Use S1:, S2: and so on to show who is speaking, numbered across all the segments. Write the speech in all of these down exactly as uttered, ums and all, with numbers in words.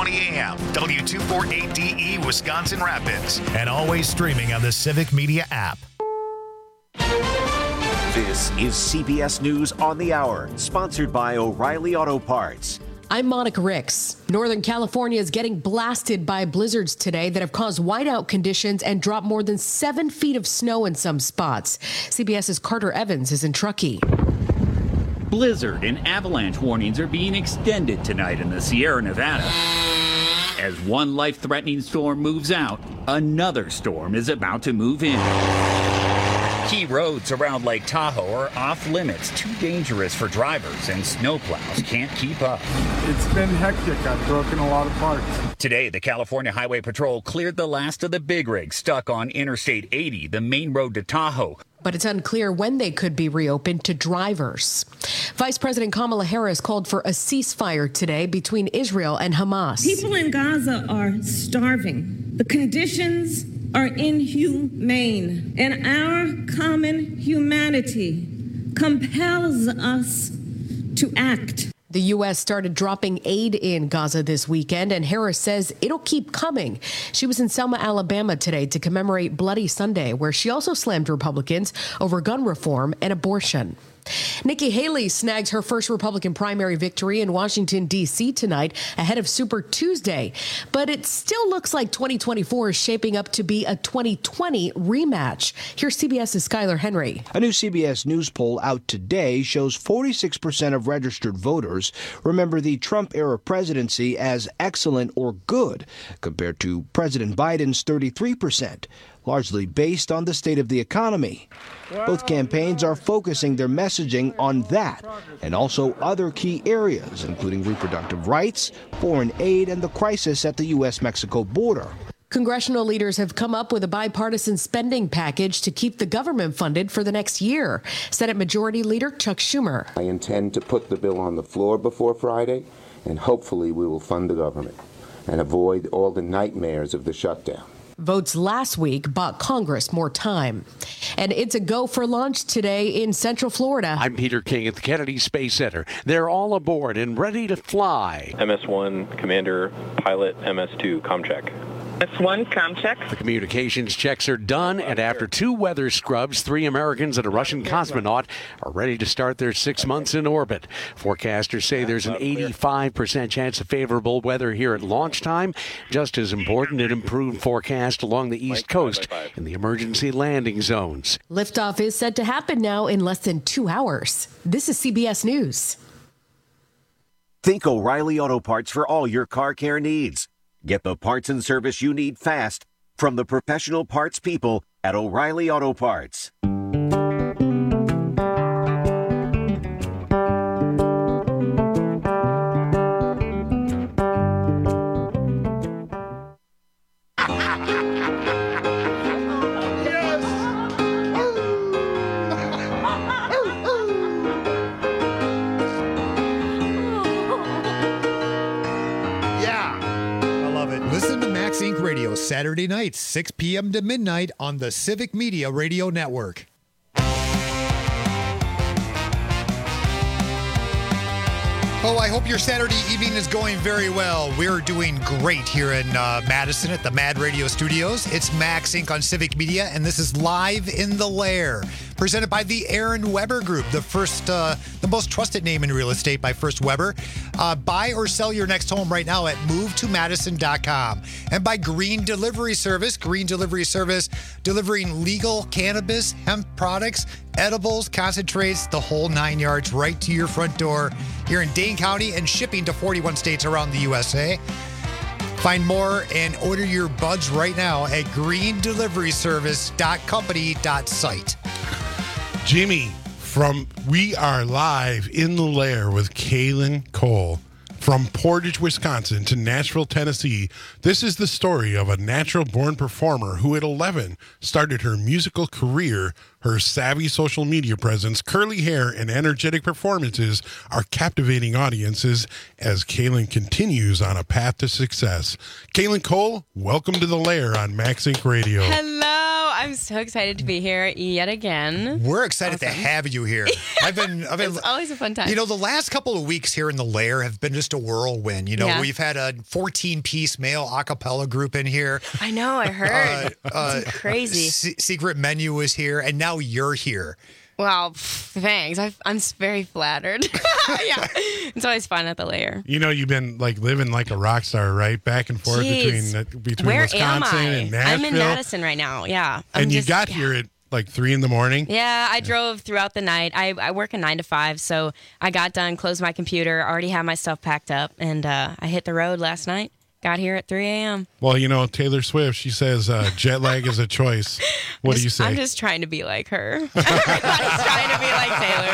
S1: twenty a.m. W two forty-eight D E, Wisconsin Rapids. And always streaming on the Civic Media app.
S2: This is C B S News on the Hour, sponsored by O'Reilly Auto Parts.
S3: I'm Monica Ricks. Northern California is getting blasted by blizzards today that have caused whiteout conditions and dropped more than seven feet of snow in some spots. CBS's Carter Evans is in Truckee.
S4: Blizzard and avalanche warnings are being extended tonight in the Sierra Nevada. As one life-threatening storm moves out, another storm is about to move in. Key roads around Lake Tahoe are off limits, too dangerous for drivers, and snowplows can't keep up.
S5: It's been hectic. I've broken a lot of parts.
S4: Today, the California Highway Patrol cleared the last of the big rigs stuck on Interstate eighty, the main road to Tahoe.
S3: But it's unclear when they could be reopened to drivers. Vice President Kamala Harris called for a ceasefire today between Israel and Hamas.
S6: People in Gaza are starving. The conditions are inhumane, and our common humanity compels us to act.
S3: The U S started dropping aid in Gaza this weekend, and Harris says it'll keep coming. She was in Selma, Alabama today to commemorate Bloody Sunday, where she also slammed Republicans over gun reform and abortion. Nikki Haley snags her first Republican primary victory in Washington, D C tonight ahead of Super Tuesday. But it still looks like twenty twenty-four is shaping up to be a twenty twenty rematch. Here's CBS's Skyler Henry.
S7: A new C B S News poll out today shows forty-six percent of registered voters remember the Trump-era presidency as excellent or good, compared to President Biden's thirty-three percent. Largely based on the state of the economy. Both campaigns are focusing their messaging on that and also other key areas, including reproductive rights, foreign aid, and the crisis at the U S Mexico border.
S3: Congressional leaders have come up with a bipartisan spending package to keep the government funded for the next year. Senate Majority Leader Chuck Schumer.
S8: I intend to put the bill on the floor before Friday, and hopefully we will fund the government and avoid all the nightmares of the shutdown.
S3: Votes last week bought Congress more time. And it's a go for launch today in Central Florida.
S9: I'm Peter King at the Kennedy Space Center. They're all aboard and ready to fly.
S10: M S one, Commander, Pilot, M S two, ComCheck.
S11: M S one, ComCheck.
S9: The communications checks are done, and after two weather scrubs, three Americans and a Russian cosmonaut are ready to start their six months in orbit. Forecasters say there's an eighty-five percent chance of favorable weather here at launch time. Just as important, an improved forecast along the East Coast in the emergency landing zones.
S3: Liftoff is set to happen now in less than two hours. This is C B S News.
S2: Think O'Reilly Auto Parts for all your car care needs. Get the parts and service you need fast from the professional parts people at O'Reilly Auto Parts.
S12: Radio Saturday nights, six p.m. to midnight on the Civic Media Radio Network. Oh, I hope your Saturday evening is going very well. We're doing great here in uh, Madison at the Mad Radio Studios. It's Max Incorporated on Civic Media, and this is Live in the Lair, presented by the Aaron Weber Group, the first, uh, the most trusted name in real estate by First Weber. Uh, buy or sell your next home right now at move to madison dot com. And by Green Delivery Service, Green Delivery Service, delivering legal cannabis, hemp products, edibles, concentrates, the whole nine yards right to your front door here in Dane County and shipping to forty-one states around the U S A. Find more and order your buds right now at green delivery service dot company dot site.
S13: Jimmy from We Are Live in the Lair with Kaylin Cole. From Portage, Wisconsin to Nashville, Tennessee, this is the story of a natural-born performer who at eleven started her musical career. Her savvy social media presence, curly hair, and energetic performances are captivating audiences as Kaylin continues on a path to success. Kaylin Cole, welcome to the Lair on Max Incorporated Radio.
S14: Hello. I'm so excited to be here yet again.
S12: We're excited
S14: Awesome.
S12: to have you here. I've been, I've been.
S14: It's always a fun time.
S12: You know, the last couple of weeks here in the Lair have been just a whirlwind. You know,
S14: Yeah.
S12: we've had a fourteen-piece male a cappella group in here.
S14: I know, I heard.
S12: Uh, uh,
S14: It's crazy.
S12: Se- Secret Menu was here, and now you're here.
S14: Wow, pff, thanks. I, I'm s- very flattered. Yeah, it's always fun at the Lair.
S13: You know, you've been like living like a rock star, right? Back and forth
S14: Jeez.
S13: between uh, between
S14: Where
S13: Wisconsin
S14: am I?
S13: and Nashville.
S14: I'm in Madison right now. Yeah, I'm
S13: and you
S14: just-
S13: got
S14: yeah.
S13: here at like three in the morning.
S14: Yeah, I drove throughout the night. I, I work a nine to five, so I got done, closed my computer, already had my stuff packed up, and uh, I hit the road last night. Got here at three a.m.
S13: Well, you know, Taylor Swift, she says uh, jet lag is a choice. What do you say?
S14: I'm just trying to be like her. Everybody's trying to be like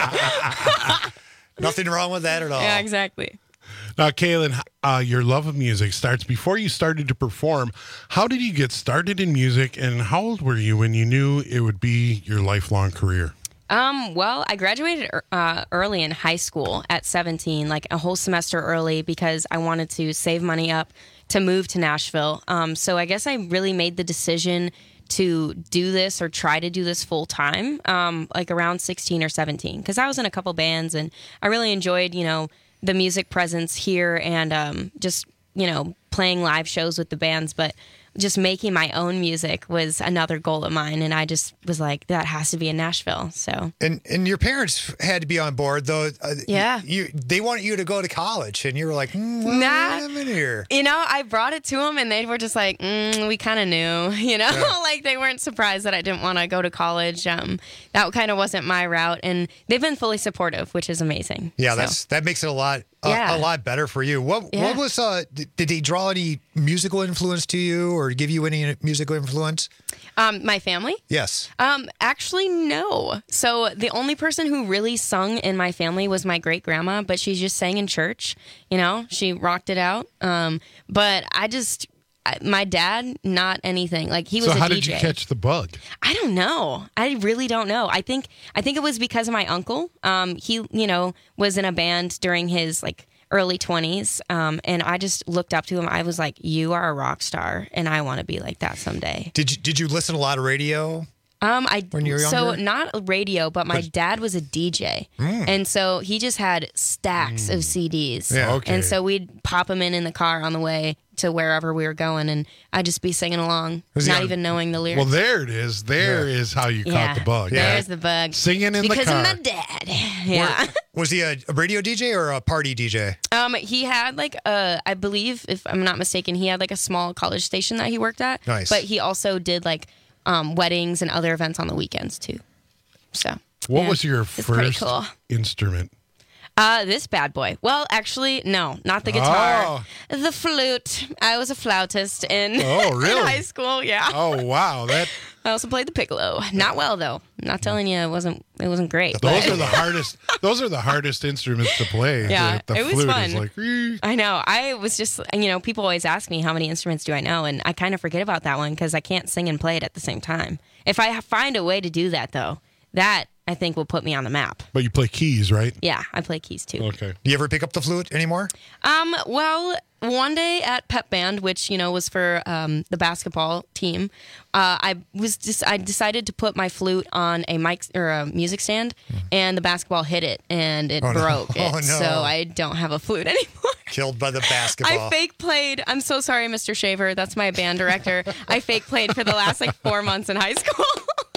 S14: Taylor.
S12: Nothing wrong with that at all.
S14: Yeah, exactly.
S13: Now, Kaylin, uh, your love of music starts before you started to perform. How did you get started in music, and how old were you when you knew it would be your lifelong career?
S14: Um, well, I graduated uh, early in high school at seventeen, like a whole semester early, because I wanted to save money up to move to Nashville. Um, so I guess I really made the decision to do this or try to do this full time, um, like around sixteen or seventeen, because I was in a couple bands and I really enjoyed, you know, the music presence here and um, just, you know, playing live shows with the bands. But just making my own music was another goal of mine. And I just was like, that has to be in Nashville. So.
S12: And and your parents had to be on board, though. Uh,
S14: Yeah.
S12: You, they wanted you to go to college, and you were like, mm, well,
S14: Nah.
S12: I'm in here.
S14: You know, I brought it to them and they were just like, mm, we kind of knew, you know,
S12: Yeah.
S14: like they weren't surprised that I didn't want to go to college. Um, that kind of wasn't my route. And they've been fully supportive, which is amazing.
S12: Yeah,
S14: So,
S12: that's that makes it a lot uh,
S14: Yeah.
S12: a lot better for you. What
S14: Yeah.
S12: what was uh did, did they draw any musical influence to you or give you any musical influence?
S14: Um, my family?
S12: Yes.
S14: Um, actually, no. So the only person who really sung in my family was my great grandma, but she just sang in church. You know, she rocked it out. Um, but I just, I, my dad, not anything. Like he was
S13: so
S14: a
S13: how
S14: D J.
S13: did you catch the bug?
S14: I don't know. I really don't know. I think I think it was because of my uncle. Um, he, you know, was in a band during his like early twenties, um, and I just looked up to him. I was like, "You are a rock star, and I want to be like that someday."
S12: Did you did you listen to a lot of radio?
S14: Um, I
S12: When you were
S14: so
S12: younger?
S14: not radio, but my
S12: But-
S14: dad was a D J,
S12: Mm.
S14: and so he just had stacks of C Ds.
S12: Yeah. Okay.
S14: And so we'd pop them in in the car on the way to wherever we were going, and I'd just be singing along,
S13: Was he
S14: not
S13: on-
S14: even knowing the lyrics.
S13: Well, there it is. There is how you
S14: yeah,
S13: caught the bug.
S14: There's the bug.
S13: Singing in the
S14: because
S13: car.
S14: of my dad. Yeah.
S12: Was he a, a radio D J or a party D J?
S14: Um, he had like a, I believe, if I'm not mistaken, he had like a small college station that he worked at.
S12: Nice.
S14: But he also did like um, weddings and other events on the weekends too. So.
S13: What
S14: yeah,
S13: was your
S14: it's pretty
S13: first
S14: cool.
S13: instrument?
S14: Uh, this bad boy. Well, actually, no, not the guitar.
S13: Oh.
S14: The flute. I was a flautist in,
S13: Oh,
S14: in
S13: really?
S14: high school. Yeah.
S13: Oh, wow. That
S14: I also played the piccolo. Not well though. I'm not telling you, it wasn't. It wasn't great.
S13: those
S14: but-
S13: are the hardest. Those are the hardest instruments to play.
S14: Yeah,
S13: the, the
S14: it was
S13: flute
S14: fun.
S13: is like. "Ee."
S14: I know. I was just, you know, people always ask me how many instruments do I know, and I kind of forget about that one because I can't sing and play it at the same time. If I find a way to do that, though, that I think will put me on the map.
S13: But you play keys, right?
S14: Yeah, I play keys too.
S13: Okay.
S12: Do you ever pick up the flute anymore?
S14: Um, well, one day at pep band, which you know was for um, the basketball team, uh, I was just I decided to put my flute on a mic or a music stand, and the basketball hit it and it
S12: Oh, no.
S14: broke it.
S12: Oh, no.
S14: So I don't have a flute anymore.
S12: Killed by the basketball.
S14: I fake played. I'm so sorry, Mister Shaver. That's my band director. I fake played for the last like four months in high school.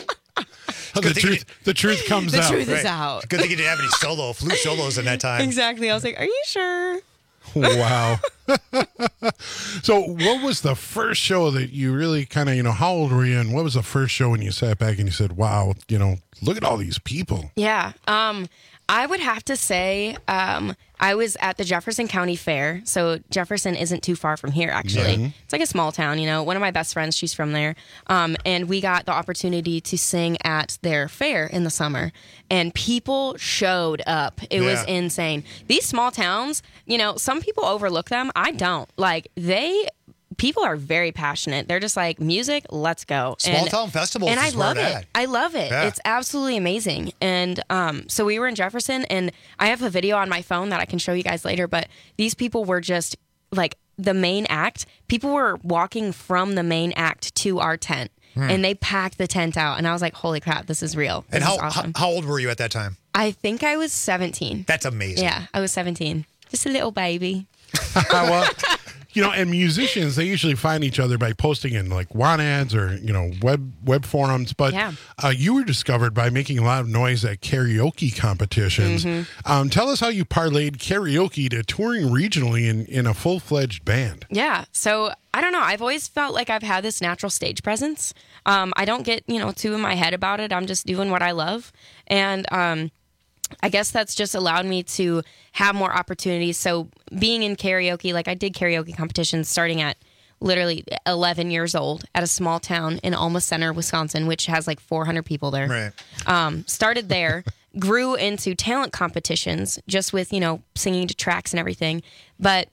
S13: Oh, the truth. The truth comes
S14: The
S13: out.
S14: truth is out.
S12: Good thing you didn't have any solo flute solos in that time.
S14: Exactly. I was like, "Are you sure?"
S13: Wow. So, what was the first show that you really kind of, you know, how old were you, and what was the first show when you sat back and you said, "Wow, you know, look at all these people."
S14: Yeah. Um, I would have to say um, I was at the Jefferson County Fair. So Jefferson isn't too far from here, actually.
S15: Mhm.
S14: It's like a small town, you know. One of my best friends, she's from there. Um, and we got the opportunity to sing at their fair in the summer. And people showed up. It was
S15: Yeah.
S14: insane. These small towns, you know, some people overlook them. I don't. Like, they... People are very passionate. They're just like, music, let's go.
S12: Small
S14: And-
S12: town festivals
S14: And I
S12: is where
S14: love
S12: it
S14: it.
S12: at.
S14: I love it.
S12: Yeah.
S14: It's absolutely amazing. And um, so we were in Jefferson, and I have a video on my phone that I can show you guys later, but these people were just like the main act. People were walking from the main act to our tent.
S12: Hmm.
S14: and they packed the tent out, and I was like, holy crap, this is real. This
S12: And how,
S14: is awesome.
S12: how how old were you at that time?
S14: I think I was seventeen.
S12: That's amazing.
S14: Yeah, I was seventeen. Just a little baby.
S13: well, you know, and musicians, they usually find each other by posting in like want ads or, you know, web web forums. But
S14: Yeah.
S13: uh, you were discovered by making a lot of noise at karaoke competitions.
S14: Mhm.
S13: Um, tell us how you parlayed karaoke to touring regionally in, in a full-fledged band.
S14: Yeah. So I don't know. I've always felt like I've had this natural stage presence. Um, I don't get, you know, too in my head about it. I'm just doing what I love. And um, I guess that's just allowed me to have more opportunities. So being in karaoke, like I did karaoke competitions starting at literally eleven years old at a small town in Alma Center, Wisconsin, which has like four hundred people there.
S12: Right.
S14: Um, started there, grew into talent competitions just with, you know, singing to tracks and everything. But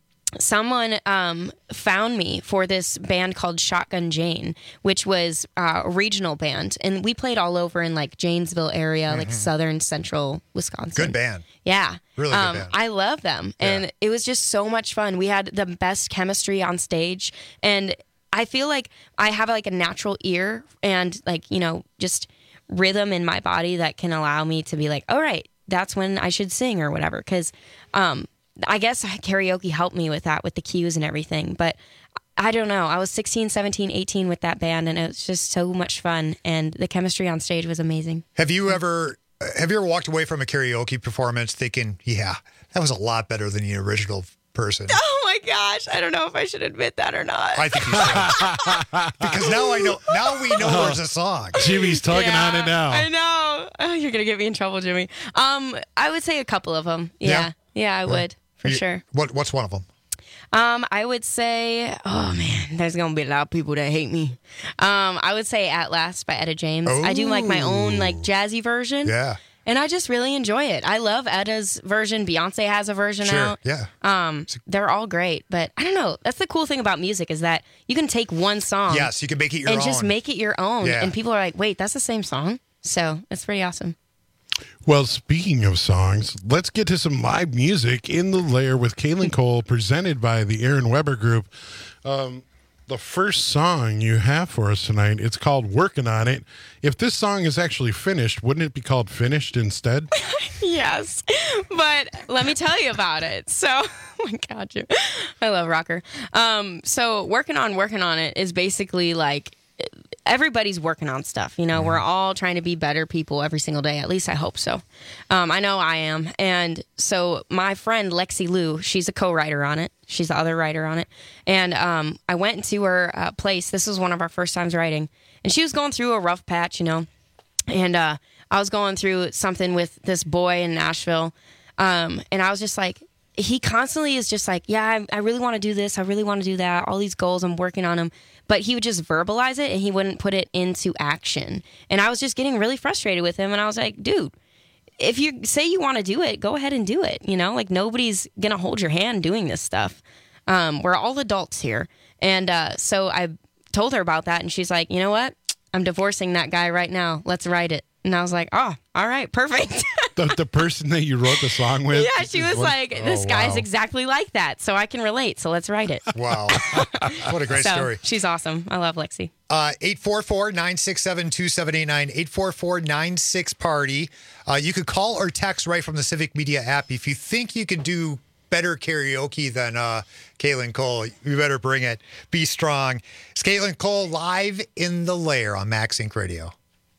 S14: someone um, found me for this band called Shotgun Jane, which was uh, a regional band. And we played all over in like Janesville area, like
S12: Mhm.
S14: southern central Wisconsin.
S12: Good band.
S14: Yeah.
S12: Really good
S14: um,
S12: band.
S14: I love them. And it was just so much fun. We had the best chemistry on stage. And I feel like I have like a natural ear and like, you know, just rhythm in my body that can allow me to be like, all right, that's when I should sing or whatever. Because um, I guess karaoke helped me with that, with the cues and everything. But I don't know. I was sixteen, seventeen, eighteen with that band, and it was just so much fun. And the chemistry on stage was amazing.
S12: Have you ever have you ever walked away from a karaoke performance thinking, yeah, that was a lot better than the original person?
S14: Oh my gosh. I don't know if I should admit that or not.
S12: I think you should. Because now I know. Now we know there's a song.
S13: Jimmy's tugging
S14: Yeah,
S13: on it now.
S14: I know. Oh, you're going to get me in trouble, Jimmy. Um, I would say a couple of them. Yeah.
S12: Yeah?
S14: Yeah, I would. For
S12: You-
S14: sure.
S12: What What's one of them?
S14: Um, I would say, oh man, there's gonna be a lot of people that hate me. Um, I would say "At Last" by Etta James. I do like my own like jazzy version.
S12: Yeah.
S14: And I just really enjoy it. I love Etta's version. Beyonce has a version
S12: Sure.
S14: out.
S12: Yeah.
S14: Um, they're all great, but I don't know. That's the cool thing about music is that you can take one song.
S12: Yes, you can make it your
S14: and
S12: own.
S14: just make it your own.
S12: Yeah.
S14: And people are like, wait, that's the same song. So it's pretty awesome.
S13: Well, speaking of songs, let's get to some live music in the lair with Kaylin Cole, presented by the Aaron Weber Group. Um, the first song you have for us tonight, it's called Working on It. If this song is actually finished, wouldn't it be called Finished instead?
S14: Yes, but let me tell you about it. So, oh my God, you, I love rocker. Um, so working on working on it is basically like everybody's working on stuff. You know, we're all trying to be better people every single day. At least I hope so. Um, I know I am. And so my friend Lexi Lou, she's a co-writer on it. She's the other writer on it. And um, I went into her uh, place. This was one of our first times writing, and she was going through a rough patch, you know. And uh, I was going through something with this boy in Nashville. Um, and I was just like, he constantly is just like, yeah, I, I really want to do this. I really want to do that. All these goals, I'm working on them. But he would just verbalize it and he wouldn't put it into action. And I was just getting really frustrated with him. And I was like, dude, if you say you want to do it, go ahead and do it. You know, like nobody's going to hold your hand doing this stuff. Um, we're all adults here. And uh, so I told her about that. And she's like, you know what? I'm divorcing that guy right now. Let's write it. And I was like, oh, all right, perfect.
S13: the, the person that you wrote the song with?
S14: Yeah, she was
S13: What-
S14: like, this
S13: Oh,
S14: guy's
S13: wow.
S14: exactly like that. So I can relate. So let's write it.
S12: Wow. What a great
S14: So,
S12: story.
S14: She's awesome. I love Lexi.
S12: Uh, eight four four, nine six seven, two seven eight nine, eight four four, nine six party. Uh, you could call or text right from the Civic Media app. If you think you can do better karaoke than uh, Kaylin Cole, you better bring it. Be strong. It's Kaylin Cole live in the lair on Max Inc Radio.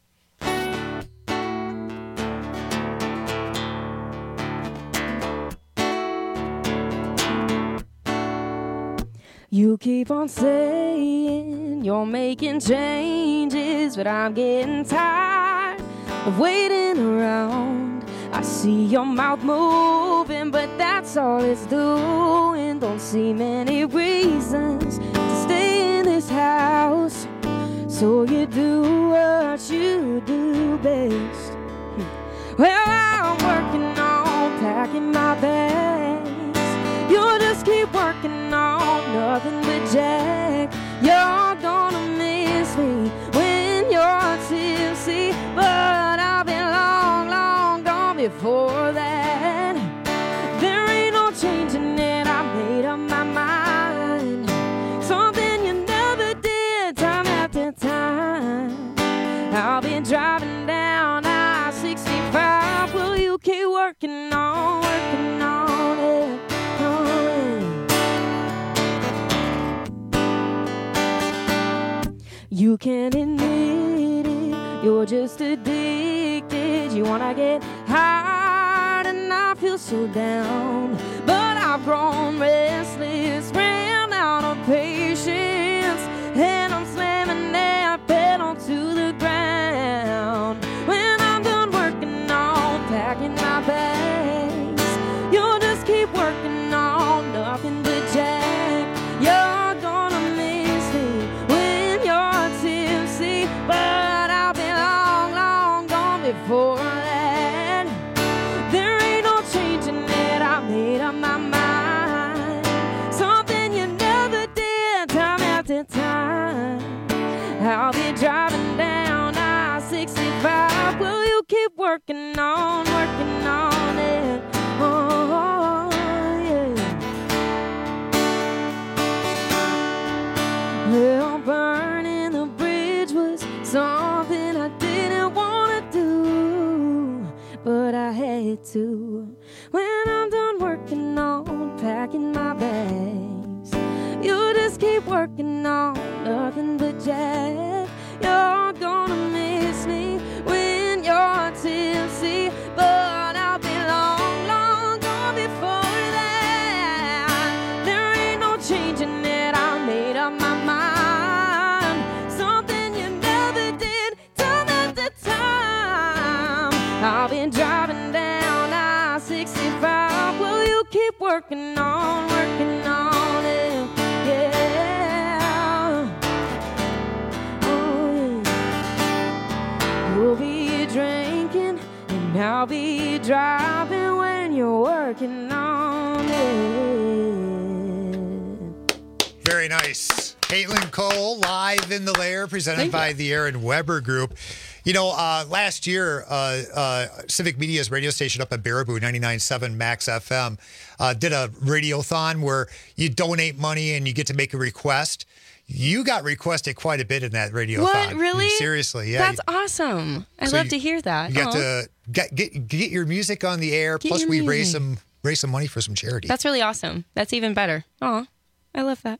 S15: You keep on saying you're making changes, but I'm getting tired of waiting around. I see your mouth moving, but that's all it's doing. Don't see many reasons to stay in this house, so you do what you do best. Well, I'm working on packing my bags. You'll just keep working on nothing but Jack. You're gonna miss me when you're tipsy, but I've been long, long gone before that. There ain't no changing it, I made up my mind. Something you never did time after time. You can't admit it, you're just addicted. You wanna get high and I feel so down, but I've grown restless, ran out of patience, and I'm slamming that pedal to the ground. When I'm done working on packing my bags, you'll just keep working on nothing but jack. You're gonna miss me when you're tipsy, but I'll be long, long gone before that. There ain't no changing it, I made up my mind. Something you never did, time after time. I'll be driving down I sixty-five. Will you keep working on, working on it? Oh, yeah. Well, burning the bridge was something I didn't want to do, but I had to. When I'm done working on packing my bags, you just keep working on nothing but jack. You're gonna miss me when you're tipsy, but I'll be long, long gone before that. There ain't no changing it, I made up my mind. Something you never did, time after time. I've been driving down I sixty-five. Will you keep working on, working on it? Yeah. Oh, yeah. You'll be drinking and I'll be driving when you're working on it.
S12: Very nice. Caitlin Cole, live in the lair, presented
S14: Thank
S12: by
S14: you.
S12: the Aaron Weber Group. You know, uh, last year, uh, uh, Civic Media's radio station up at Baraboo, ninety-nine point seven Max F M, uh, did a radiothon where you donate money and you get to make a request. You got requested quite a bit in that radiothon.
S14: What, really?
S12: Seriously, yeah.
S14: That's awesome. I
S12: So
S14: love
S12: you-
S14: to hear that.
S12: You got
S14: Aw.
S12: to get, get get your music on the air.
S14: Get
S12: Plus,
S14: your
S12: we raise
S14: music.
S12: some raise some money for some charity.
S14: That's really awesome. That's even better. Oh, I love that.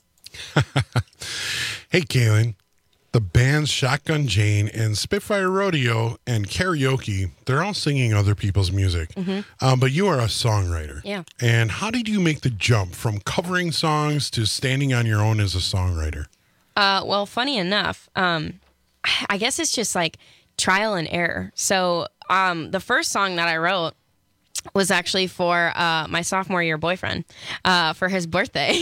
S13: Hey, Kaylin, the bands Shotgun Jane and Spitfire Rodeo and Karaoke, they're all singing other people's music.
S14: Mhm.
S13: Um, but you are a songwriter.
S14: Yeah.
S13: And how did you make the jump from covering songs to standing on your own as a songwriter?
S14: Uh, well, funny enough, um, I guess it's just like trial and error. So um, the first song that I wrote was actually for uh, my sophomore year boyfriend uh, for his birthday.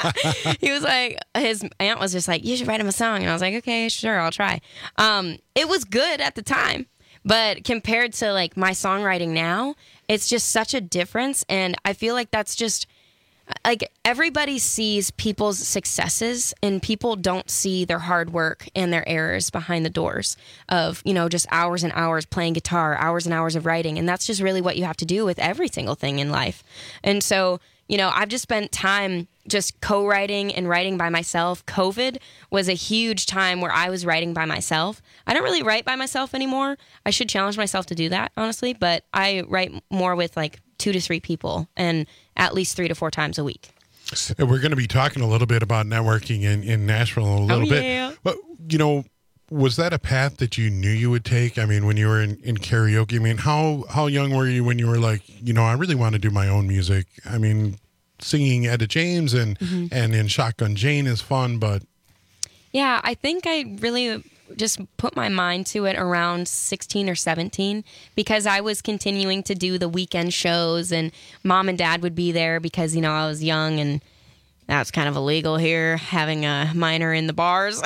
S14: He was like, his aunt was just like, you should write him a song. And I was like, okay, sure, I'll try. Um, it was good at the time, but compared to like my songwriting now, it's just such a difference. And I feel like that's just like everybody sees people's successes and people don't see their hard work and their errors behind the doors of, you know, just hours and hours playing guitar, hours and hours of writing. And that's just really what you have to do with every single thing in life. And so, you know, I've just spent time just co-writing and writing by myself. COVID was a huge time where I was writing by myself. I don't really write by myself anymore. I should challenge myself to do that, honestly, but I write more with like two to three people and at least three to four times a week.
S13: And we're going to be talking a little bit about networking in, in Nashville in a little
S14: Oh, yeah.
S13: bit. But, you know, was that a path that you knew you would take? I mean, when you were in, in karaoke, I mean, how, how young were you when you were like, you know, I really want to do my own music? I mean, singing Etta James and,
S14: Mhm.
S13: and in Shotgun Jane is fun, but
S14: Yeah, I think I really just put my mind to it around sixteen or seventeen because I was continuing to do the weekend shows and mom and dad would be there because, you know, I was young and that's kind of illegal here, having a minor in the bars.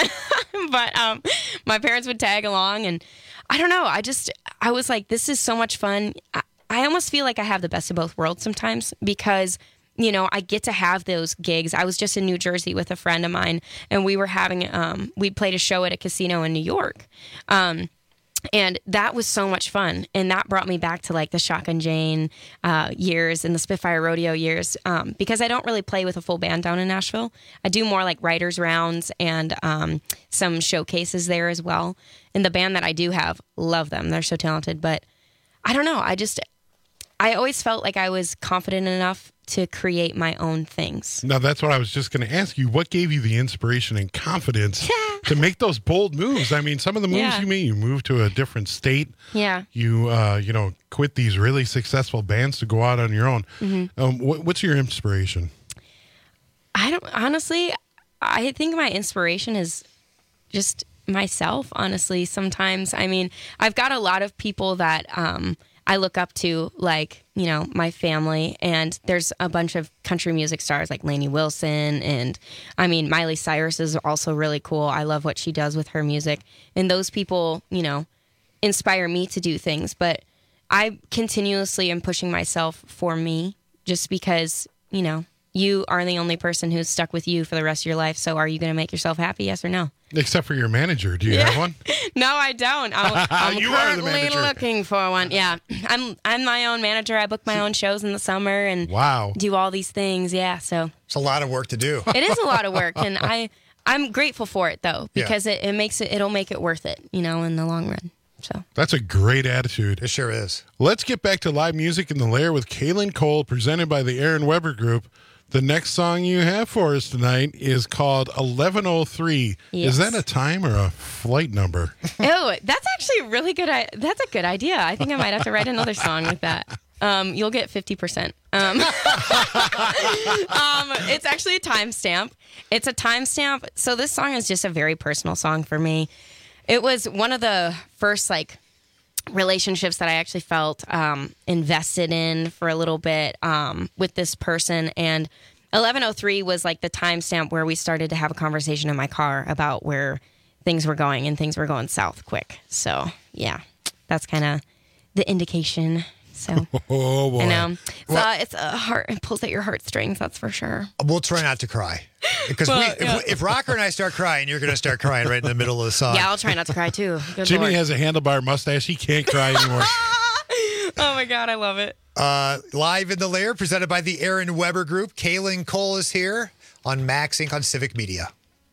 S14: But um, my parents would tag along and I don't know. I just, I was like, this is so much fun. I, I almost feel like I have the best of both worlds sometimes because you know, I get to have those gigs. I was just in New Jersey with a friend of mine, and we were having, um, we played a show at a casino in New York. Um, and that was so much fun. And that brought me back to like the Shotgun Jane uh, years and the Spitfire Rodeo years um, because I don't really play with a full band down in Nashville. I do more like writers' rounds and um, some showcases there as well. And the band that I do have, love them. They're so talented. But I don't know. I just, I always felt like I was confident enough to create my own things.
S13: now that's what I was just going to ask you. What gave you the inspiration and confidence to make those bold moves. I mean, some of the moves
S14: Yeah.
S13: you made, you move to a different state.
S14: Yeah.
S13: You, uh, you know, quit these really successful bands to go out on your own.
S14: Mhm.
S13: Um, what, what's your inspiration?
S14: I don't honestly. I think my inspiration is just myself. Honestly, sometimes I mean, I've got a lot of people that um, I look up to, like you know, my family, and there's a bunch of country music stars like Lainey Wilson, and I mean, Miley Cyrus is also really cool. I love what she does with her music, and those people, you know, inspire me to do things. But I continuously am pushing myself for me, just because you know. You are the only person who's stuck with you for the rest of your life. So are you going to make yourself happy? Yes or no?
S13: Except for your manager. Do you
S14: Yeah.
S13: have one?
S14: No, I don't. I'm, I'm
S13: You are the
S14: currently
S13: manager.
S14: looking for one. Yeah. I'm I'm my own manager. I book my own shows in the summer and
S12: Wow.
S14: do all these things. Yeah. So
S12: It's a lot of work to do.
S14: it is a lot of work. And I, I'm grateful for it, though,
S12: Yeah.
S14: because it, it makes it, it'll make it worth it, you know, in the long run. So
S13: That's a great attitude.
S12: It sure is.
S13: Let's get back to live music in the Lair with Kaylin Cole, presented by the Aaron Weber Group. The next song you have for us tonight is called eleven oh three.
S14: Yes.
S13: Is that a time or a flight number?
S14: Oh, that's actually a really good. I- That's a good idea. I think I might have to write another song with that. Um, you'll get fifty percent. Um, um, it's actually a timestamp. It's a timestamp. So this song is just a very personal song for me. It was one of the first like relationships that I actually felt um, invested in for a little bit um, with this person, and eleven oh three was like the timestamp where we started to have a conversation in my car about where things were going, and things were going south quick. So yeah, that's kind of the indication. So
S13: oh boy,
S14: I know it's,
S12: Well-
S14: uh, it's a heart. It pulls at your heartstrings. That's for sure.
S12: We'll try not to cry. Because
S14: Well,
S12: we,
S14: yeah.
S12: if, if Rocker and I start crying, you're going to start crying right in the middle of the song.
S14: Yeah, I'll try not to cry too. Good
S13: Jimmy
S14: Lord.
S13: has a handlebar mustache. He can't cry anymore.
S14: Oh my God, I love it.
S12: Uh, live in the Lair, presented by the Aaron Weber Group. Kaylin Cole is here on Max Incorporated on Civic Media.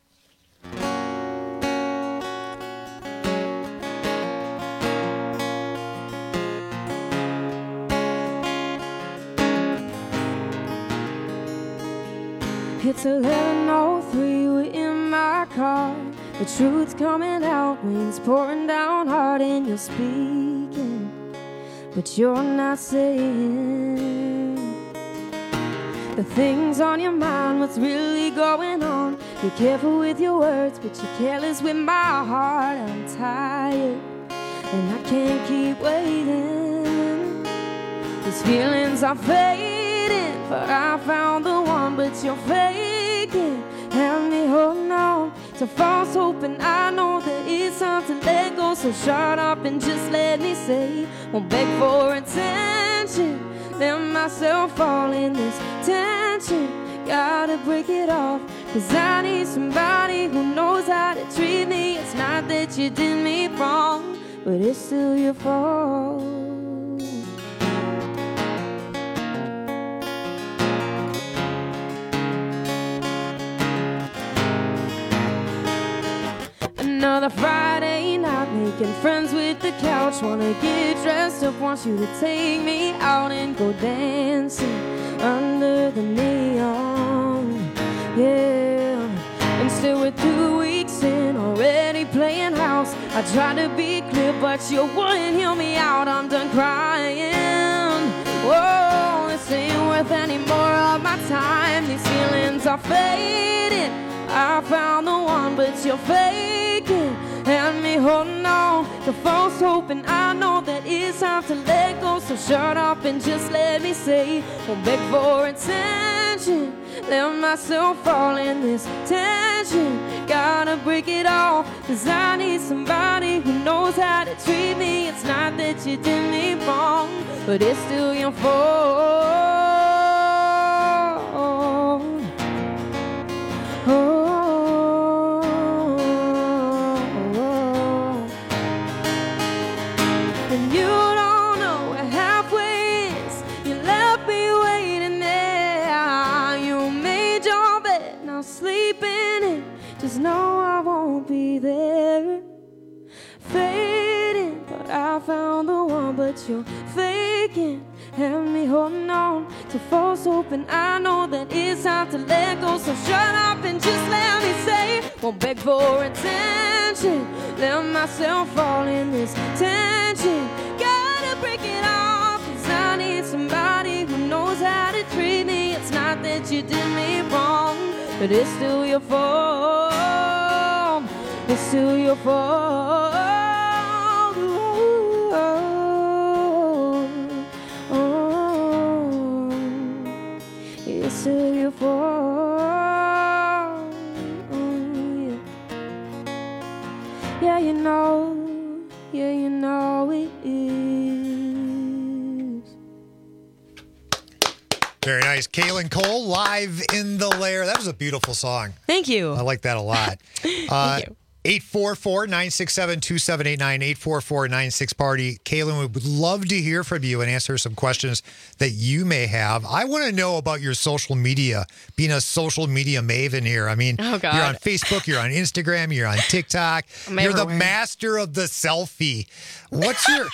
S15: It's eleven oh three, we're in my car. The truth's coming out, rain's pouring down hard, and you're speaking, but you're not saying the things on your mind, what's really going on. You're careful with your words, but you're careless with my heart. I'm tired, and I can't keep waiting. These feelings are fading, but I found the one, but you're faking. Have me holding on to false hope, and I know that it's time to let go. So shut up and just let me say, won't beg for attention. Let myself fall in this tension. Gotta break it off, cause I need somebody who knows how to treat me. It's not that you did me wrong, but it's still your fault. Another Friday night, making friends with the couch. Wanna get dressed up, want you to take me out and go dancing under the neon. Yeah, and still we're two weeks in, already playing house. I tried to be clear, but you wouldn't hear me out. I'm done crying. Whoa, this ain't worth any more of my time. These feelings are fading. I found the one, but you're faking. And me holding on to false hope, and I know that it's time to let go. So shut up and just let me say, won't beg for attention. Let myself fall in this tension. Gotta break it off, cause I need somebody who knows how to treat me. It's not that you did me wrong, but it's still your fault. Oh. And you don't know where halfway is. You left me waiting there. You made your bed, now sleep in it. Just know I won't be there. Fading, thought I found the one, but you're faking. Have me holding on to false hope, and I know that it's time to let go. So shut up and just let me say, won't beg for attention. Let myself fall in this tension. Gotta break it off, 'cause I need somebody who knows how to treat me. It's not that you did me wrong, but it's still your fault. It's still your fault. Ooh, oh, oh. It's still your fault. Oh, yeah. Yeah, you know. Yeah, you know it is.
S12: Very nice. Kaylin Cole, Live in the Lair. That was a beautiful song.
S14: Thank you.
S12: I like that a lot.
S14: Thank
S12: uh,
S14: you.
S12: eight four four, nine six seven, two seven eight nine, eight four four, nine six party. Kaylin, we would love to hear from you and answer some questions that you may have. I want to know about your social media, being a social media maven here. I mean,
S14: Oh, God.
S12: you're on Facebook, you're on Instagram, you're on TikTok.
S14: I'm
S12: You're the
S14: everywhere.
S12: master of the selfie. What's your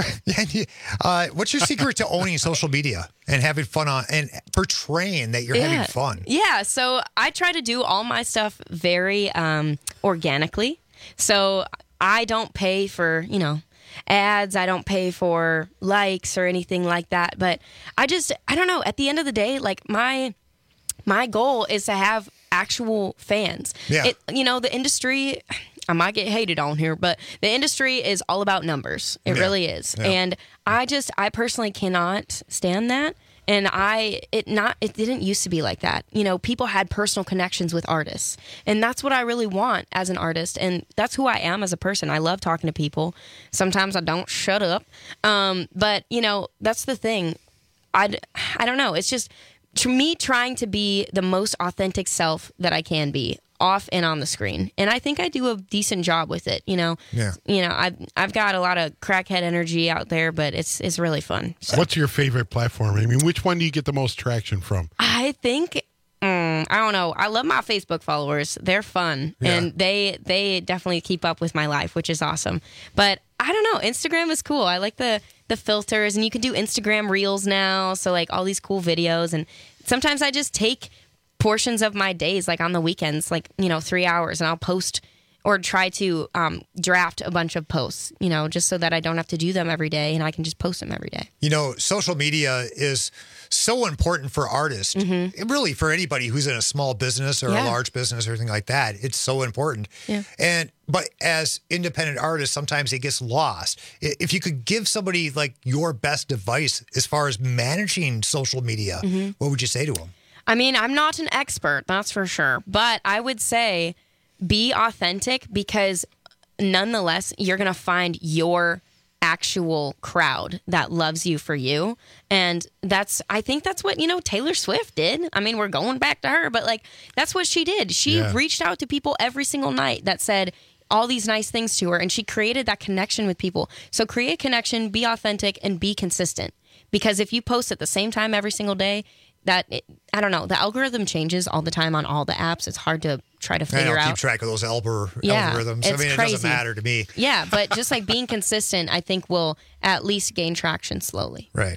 S12: uh, what's your secret to owning social media and having fun on and portraying that you're having fun?
S14: Yeah, so I try to do all my stuff very um, organically. So I don't pay for, you know, ads. I don't pay for likes or anything like that. But I just, I don't know. At the end of the day, like my my goal is to have actual fans.
S16: Yeah.
S14: It, you know, the industry, I might get hated on here, but the industry is all about numbers. It
S16: Yeah.
S14: really is.
S16: Yeah.
S14: And I just, I personally cannot stand that. And I, it not, it didn't used to be like that. You know, people had personal connections with artists. And that's what I really want as an artist. And that's who I am as a person. I love talking to people. Sometimes I don't shut up. Um, but, you know, that's the thing. I, I don't know. It's just, to me, trying to be the most authentic self that I can be, off and on the screen. And I think I do a decent job with it, you know.
S13: Yeah.
S14: You know, I've I've got a lot of crackhead energy out there, but it's it's really fun. So
S13: What's your favorite platform? I mean, which one do you get the most traction from?
S14: I think mm, I don't know. I love my Facebook followers. They're fun.
S13: Yeah.
S14: And they they definitely keep up with my life, which is awesome. But I don't know, Instagram is cool. I like the the filters, and you can do Instagram Reels now, so like all these cool videos. And sometimes I just take portions of my days, like on the weekends, like, you know, three hours, and I'll post or try to um, draft a bunch of posts, you know, just so that I don't have to do them every day and I can just post them every day.
S12: You know, social media is so important for artists,
S14: Mm-hmm.
S12: really for anybody who's in a small business or
S14: Yeah.
S12: a large business or anything like that. It's so important.
S14: Yeah.
S12: And but as independent artists, sometimes it gets lost. I- If you could give somebody like your best advice as far as managing social media,
S14: Mhm.
S12: what would you say to them?
S14: I mean, I'm not an expert, that's for sure. But I would say be authentic, because nonetheless, you're going to find your actual crowd that loves you for you. And that's, I think that's what, you know, Taylor Swift did. I mean, we're going back to her, but like, that's what she did. She
S16: Yeah.
S14: reached out to people every single night that said all these nice things to her, and she created that connection with people. So create connection, be authentic, and be consistent. Because if you post at the same time every single day, that it, I don't know, the algorithm changes all the time on all the apps. It's hard to try to
S12: I
S14: figure
S12: don't
S14: out.
S12: keep track of those alber,
S14: Yeah,
S12: algorithms. I
S14: it's
S12: mean, it
S14: crazy.
S12: doesn't matter to me.
S14: Yeah, but just like being consistent, I think will at least gain traction slowly.
S12: Right.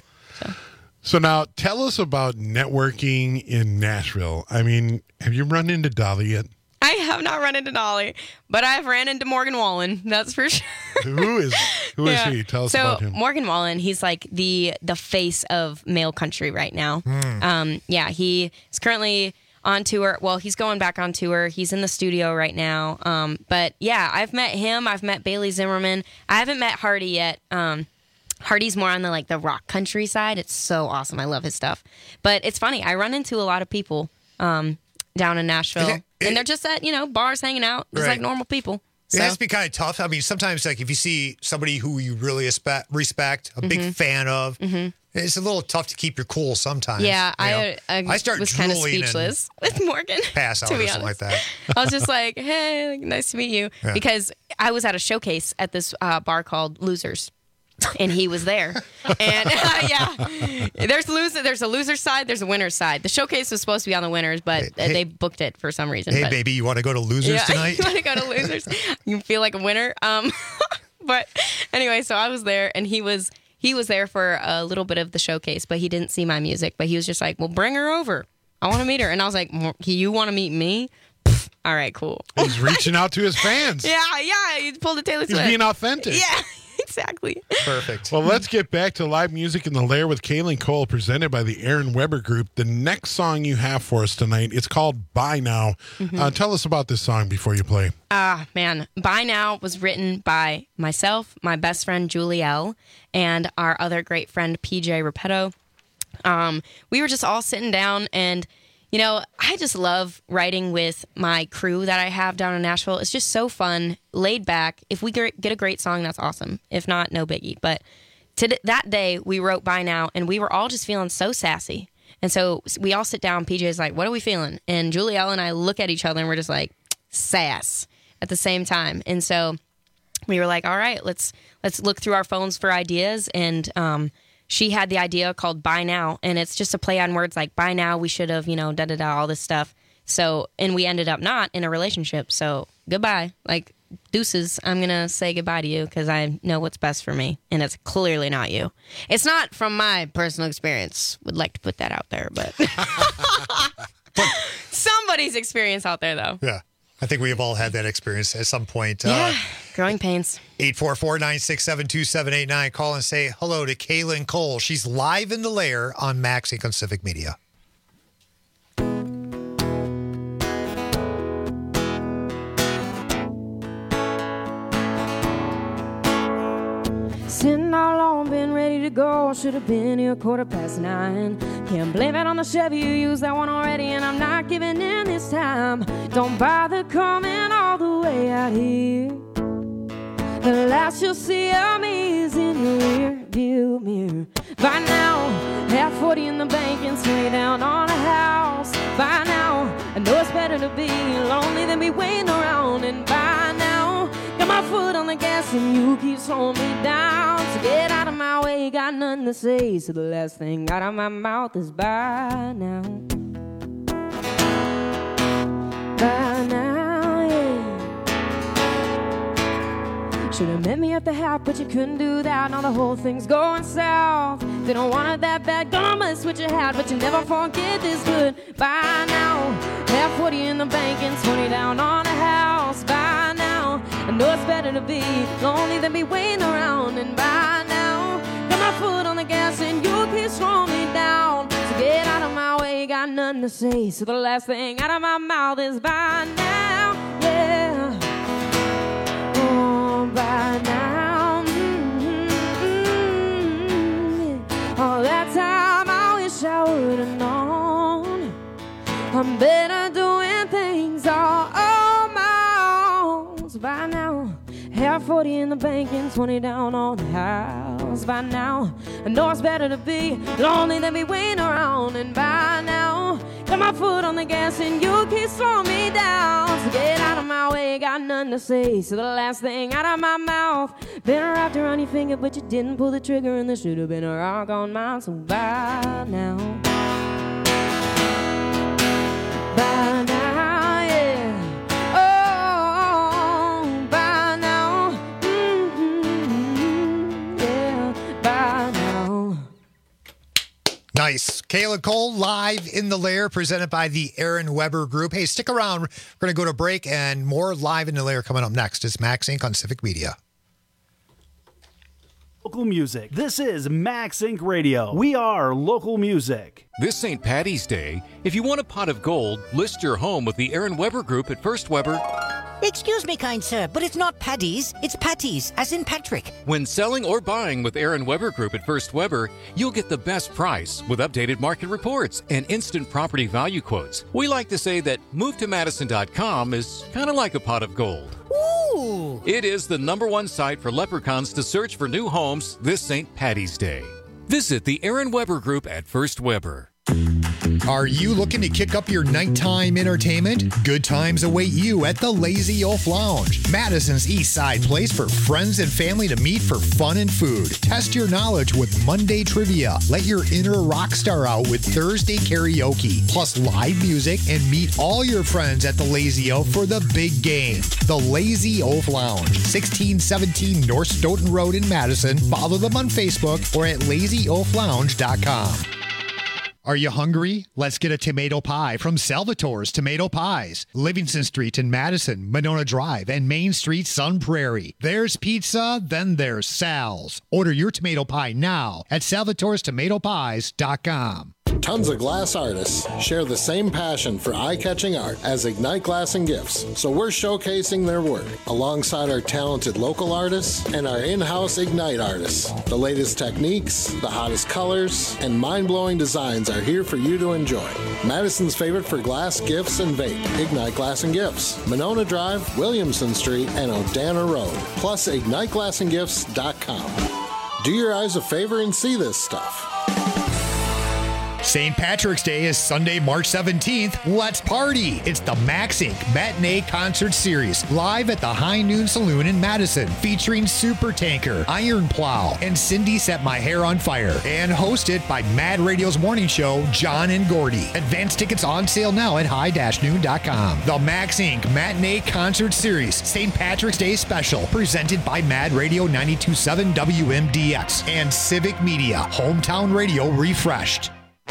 S13: So now tell us about networking in Nashville. I mean, have you run into Dolly yet?
S14: I have not run into Dolly, but I've ran into Morgan Wallen. That's for sure.
S13: Who is who is
S14: Yeah.
S13: he? Tell us
S14: so
S13: about him.
S14: Morgan Wallen, he's like the the face of male country right now.
S13: Hmm.
S14: Um, yeah, he is currently on tour. Well, he's going back on tour. He's in the studio right now. Um, but yeah, I've met him. I've met Bailey Zimmerman. I haven't met Hardy yet. Um, Hardy's more on the like the rock country side. It's so awesome. I love his stuff. But it's funny. I run into a lot of people um, down in Nashville, and they're just at, you know, bars hanging out, just
S12: Right.
S14: like normal people.
S12: It
S14: So-
S12: has to be kind of tough. I mean, sometimes like if you see somebody who you really respect, respect a big
S14: Mhm.
S12: fan of,
S14: Mhm.
S12: it's a little tough to keep your cool sometimes.
S14: Yeah,
S12: you know?
S14: I, I,
S12: I start
S14: was kind of
S12: drooling and
S14: speechless with Morgan.
S12: pass out
S14: to
S12: or
S14: be
S12: something
S14: honest.
S12: like that.
S14: I was just like, hey, like, nice to meet you.
S12: Yeah.
S14: Because I was at a showcase at this uh, bar called Losers. And he was there. And uh, yeah, there's loser, there's a loser side, there's a winner's side. The showcase was supposed to be on the winners, but uh,
S12: hey-
S14: they booked it for some reason.
S12: Hey,
S14: but,
S12: baby, you want to go to Losers
S14: yeah,
S12: tonight?
S14: you want to go to Losers? You feel like a winner. Um, but anyway, so I was there, and he was he was there for a little bit of the showcase, but he didn't see my music. But he was just like, "Well, bring her over. I want to meet her." And I was like, "You want to meet me?" all right, cool.
S13: He's reaching out to his fans.
S14: Yeah, yeah, he pulled a Taylor
S13: He's
S14: Swift.
S13: being authentic.
S14: Yeah, exactly.
S12: Perfect.
S13: Well, let's get back to live music in the Lair with Kaylin Cole, presented by the Aaron Weber Group. The next song you have for us tonight, it's called Bye Now.
S14: Mhm.
S13: Uh, tell us about this song before you play.
S14: Ah, man. Bye Now was written by myself, my best friend, Julie L., and our other great friend, P J Repetto. Um, we were just all sitting down, and, you know, I just love writing with my crew that I have down in Nashville. It's just so fun, laid back. If we get a great song, that's awesome. If not, no biggie. But to that day, we wrote Bye Now, and we were all just feeling so sassy. And so we all sit down. P J's like, what are we feeling? And Julie L. and I look at each other, and we're just like, sass at the same time. And so we were like, all right, let's let's look through our phones for ideas. And um, she had the idea called Bye Now, and it's just a play on words like bye now, we should have, you know, da da da, all this stuff. So, and we ended up not in a relationship. So goodbye, like deuces. I'm gonna say goodbye to you because I know what's best for me, and it's clearly not you. It's not from my personal experience. Would like to put that out there, but somebody's experience out there though.
S12: Yeah. I think we have all had that experience at some point.
S14: Yeah,
S12: Uh,
S14: growing pains.
S12: eight four four, nine six seven, two seven eight nine. Call and say hello to Kaylin Cole. She's live in the Lair on Max Inc on Civic Media.
S15: Sitting all alone, been ready to go. Should have been here quarter past nine. Can't blame it on the Chevy, you used that one already, and I'm not giving in this time. Don't bother coming all the way out here. The last you'll see of me is in your rear view mirror. By now, half forty in the bank and sway down on a house. By now, I know it's better to be lonely than be waiting around. And by now, got my foot on the gas and you keep slowing me down. So get out of my way, got nothing to say. So the last thing out of my mouth is bye now. Bye now, yeah. Should've met me at the house, but you couldn't do that. Now the whole thing's going south. They don't want it that bad, gonna mess with your hat, but you never forget this good. Bye now, half forty in the bank and twenty down on a house. Bye now, I know it's better to be lonely than be waiting around. And by now, got my foot on the gas and you keep slowing me down. So get out of my way, got nothing to say. So the last thing out of my mouth is bye now, yeah. Oh, bye now. Mm-hmm, mm-hmm. All that time I wish I would have known I'm better doing things all on my own. So by now, half forty in the bank and twenty down on the house. By now, I know it's better to be lonely than be waiting around. And by now, got my foot on the gas and you keep slowing me down. So get out of my way, got nothing to say. So the last thing out of my mouth, been wrapped around your finger, but you didn't pull the trigger, and there should have been a rock on mine. So bye now. Bye now, yeah. Oh, bye now. Mm-hmm, yeah, bye now.
S12: Nice. Kaylin Cole live in the Lair, presented by the Aaron Weber Group. Hey, stick around. We're going to go to break, and more live in the Lair coming up next. It's Max Inc on Civic Media.
S16: Local music. This is Max Inc Radio. We are local music.
S17: This Saint Patty's Day, if you want a pot of gold, list your home with the Aaron Weber Group at First Weber.
S18: Excuse me, kind sir, but it's not Paddy's, it's Patty's, as in Patrick.
S17: When selling or buying with Aaron Weber Group at First Weber, you'll get the best price with updated market reports and instant property value quotes. We like to say that move to madison dot com is kind of like a pot of gold.
S18: Ooh!
S17: It is the number one site for leprechauns to search for new homes this Saint Patty's Day. Visit the Aaron Weber Group at First Weber.
S12: Are you looking to kick up your nighttime entertainment? Good times await you at the Lazy Oaf Lounge, Madison's East Side place for friends and family to meet for fun and food. Test your knowledge with Monday trivia. Let your inner rock star out with Thursday karaoke, plus live music, and meet all your friends at the Lazy Oaf for the big game. The Lazy Oaf Lounge, sixteen seventeen North Stoughton Road in Madison. Follow them on Facebook or at lazy oaf lounge dot com. Are you hungry? Let's get a tomato pie from Salvatore's Tomato Pies. Livingston Street in Madison, Monona Drive, and Main Street, Sun Prairie. There's pizza, then there's Sal's. Order your tomato pie now at salvatores tomato pies dot com.
S19: Tons of glass artists share the same passion for eye-catching art as Ignite Glass and Gifts, so we're showcasing their work alongside our talented local artists and our in-house Ignite artists. The latest techniques, the hottest colors, and mind-blowing designs are here for you to enjoy. Madison's favorite for glass, gifts, and vape, Ignite Glass and Gifts, Monona Drive, Williamson Street, and Odana Road, plus ignite glass and gifts dot com. Do your eyes a favor and see this stuff.
S12: Saint Patrick's Day is Sunday, March seventeenth. Let's party. It's the Max Incorporated. Matinee Concert Series live at the High Noon Saloon in Madison, featuring Super Tanker, Iron Plow, and Cindy Set My Hair on Fire, and hosted by Mad Radio's morning show, John and Gordy. Advance tickets on sale now at high noon dot com. The Max Incorporated. Matinee Concert Series Saint Patrick's Day Special, presented by Mad Radio ninety-two point seven W M D X and Civic Media, Hometown Radio refreshed.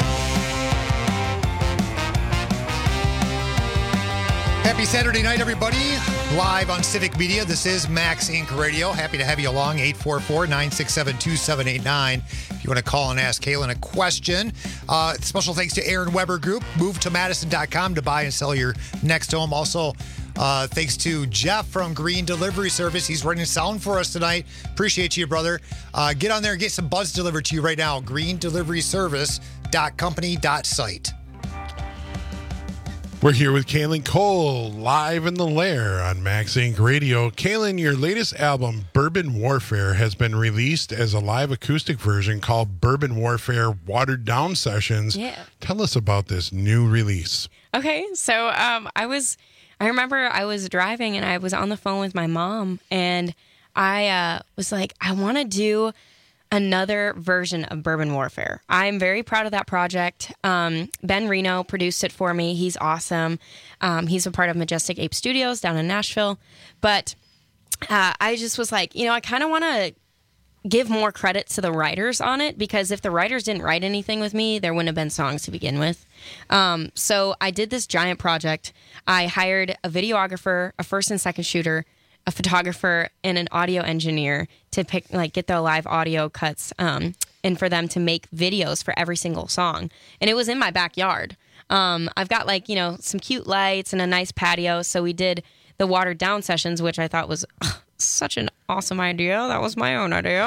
S12: Happy Saturday night, everybody. Live on Civic Media. This is Max Incorporated. Radio. Happy to have you along. eight four four, nine six seven, two seven eight nine. If you want to call and ask Kaylin a question. Uh, special thanks to Aaron Weber Group. Move to madison dot com to buy and sell your next home. Also, uh, thanks to Jeff from Green Delivery Service. He's running sound for us tonight. Appreciate you, brother. Uh, get on there and get some buzz delivered to you right now. green delivery service dot company dot site.
S13: We're here with Kaylin Cole, live in the lair on Max Incorporated. Radio. Kaylin, your latest album, Bourbon Warfare, has been released as a live acoustic version called Bourbon Warfare Watered Down Sessions.
S14: Yeah.
S13: Tell us about this new release.
S14: Okay, so um, I was, I remember I was driving and I was on the phone with my mom, and I uh, was like, I want to do another version of Bourbon Warfare. I'm very proud of that project. Um, Ben Reno produced it for me. He's awesome. Um, he's a part of Majestic Ape Studios down in Nashville. But uh, I just was like, you know, I kind of want to give more credit to the writers on it, because if the writers didn't write anything with me, there wouldn't have been songs to begin with. Um, so I did this giant project. I hired a videographer, a first and second shooter, a photographer, and an audio engineer to pick, like, get the live audio cuts, um, and for them to make videos for every single song. And it was in my backyard. Um, I've got, like, you know, some cute lights and a nice patio. So we did the watered down sessions, which I thought was ugh, such an awesome idea. That was my own idea.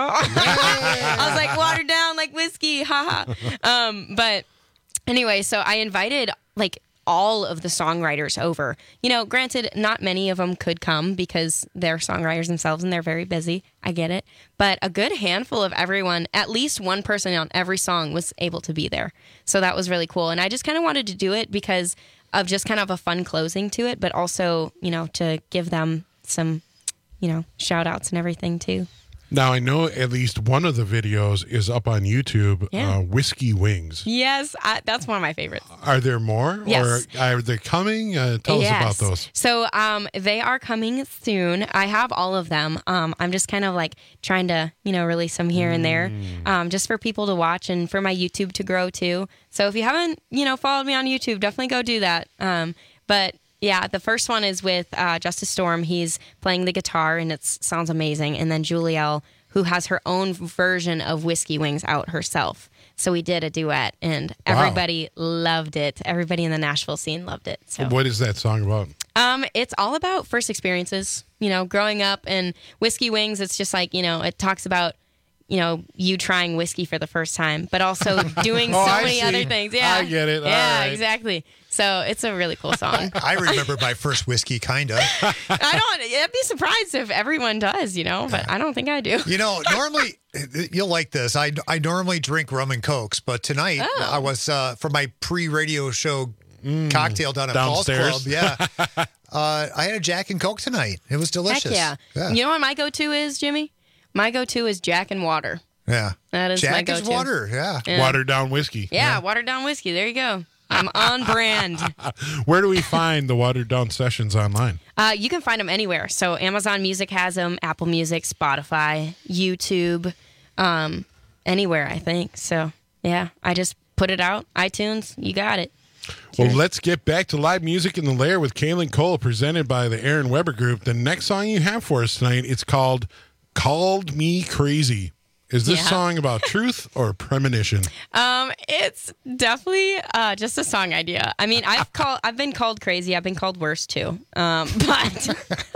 S14: I was like, watered down like whiskey, haha. Um, but anyway, so I invited, like, all of the songwriters over. You know, granted, not many of them could come because they're songwriters themselves and they're very busy. I get it. But a good handful of everyone, at least one person on every song, was able to be there. So that was really cool. And I just kind of wanted to do it because of just kind of a fun closing to it, but also, you know, to give them some, you know, shout outs and everything too.
S13: Now, I know at least one of the videos is up on YouTube,
S14: Yeah.
S13: uh, Whiskey Wings.
S14: Yes, I, that's one of my favorites.
S13: Are there more?
S14: Yes.
S13: Or are they coming? Uh, tell
S14: Yes.
S13: us about those.
S14: So um, they are coming soon. I have all of them. Um, I'm just kind of like trying to, you know, release them here and there, um, just for people to watch and for my YouTube to grow too. So if you haven't, you know, followed me on YouTube, definitely go do that. Um, but yeah, the first one is with uh, Justice Storm. He's playing the guitar and it sounds amazing. And then Julielle, who has her own version of Whiskey Wings out herself. So we did a duet, and
S13: Wow.
S14: everybody loved it. Everybody in the Nashville scene loved it. So
S13: What is that song about?
S14: um, it's all about first experiences, you know, growing up. And Whiskey Wings, it's just like, you know, it talks about, you know, you trying whiskey for the first time, but also doing
S13: Oh,
S14: so
S13: I
S14: many
S13: see.
S14: other things. Yeah,
S13: I get it. All
S14: Yeah,
S13: right.
S14: exactly. So it's a really cool song.
S12: I remember my first whiskey, kind of.
S14: I don't, I'd be surprised if everyone does, you know, but I don't think I do.
S12: You know, normally, you'll like this. I, I normally drink rum and Cokes, but tonight
S14: Oh.
S12: I was, uh, for my pre-radio show cocktail down at Paul's
S13: downstairs.
S12: Club. Yeah. uh, I had a Jack and Coke tonight. It was delicious.
S14: Heck yeah. You know what my go-to is, Jimmy? My go-to is Jack and water.
S12: Yeah.
S14: That is
S12: Jack
S14: my
S12: is
S14: go-to.
S12: water. Yeah.
S14: Yeah.
S13: Watered down whiskey.
S14: Yeah, watered down whiskey. There you go. I'm on brand.
S13: Where do we find the Watered Down Sessions online?
S14: Uh, you can find them anywhere. So Amazon Music has them, Apple Music, Spotify, YouTube, um, anywhere, I think. So, yeah, I just put it out. iTunes, you got it.
S13: Well, let's get back to live music in the Lair with Kaylin Cole, presented by the Aaron Weber Group. The next song you have for us tonight, it's called Called Me Crazy. Is this
S14: Yeah.
S13: song about truth or premonition?
S14: Um, it's definitely uh, just a song idea. I mean, I've called, I've been called crazy. I've been called worse too. Um, but,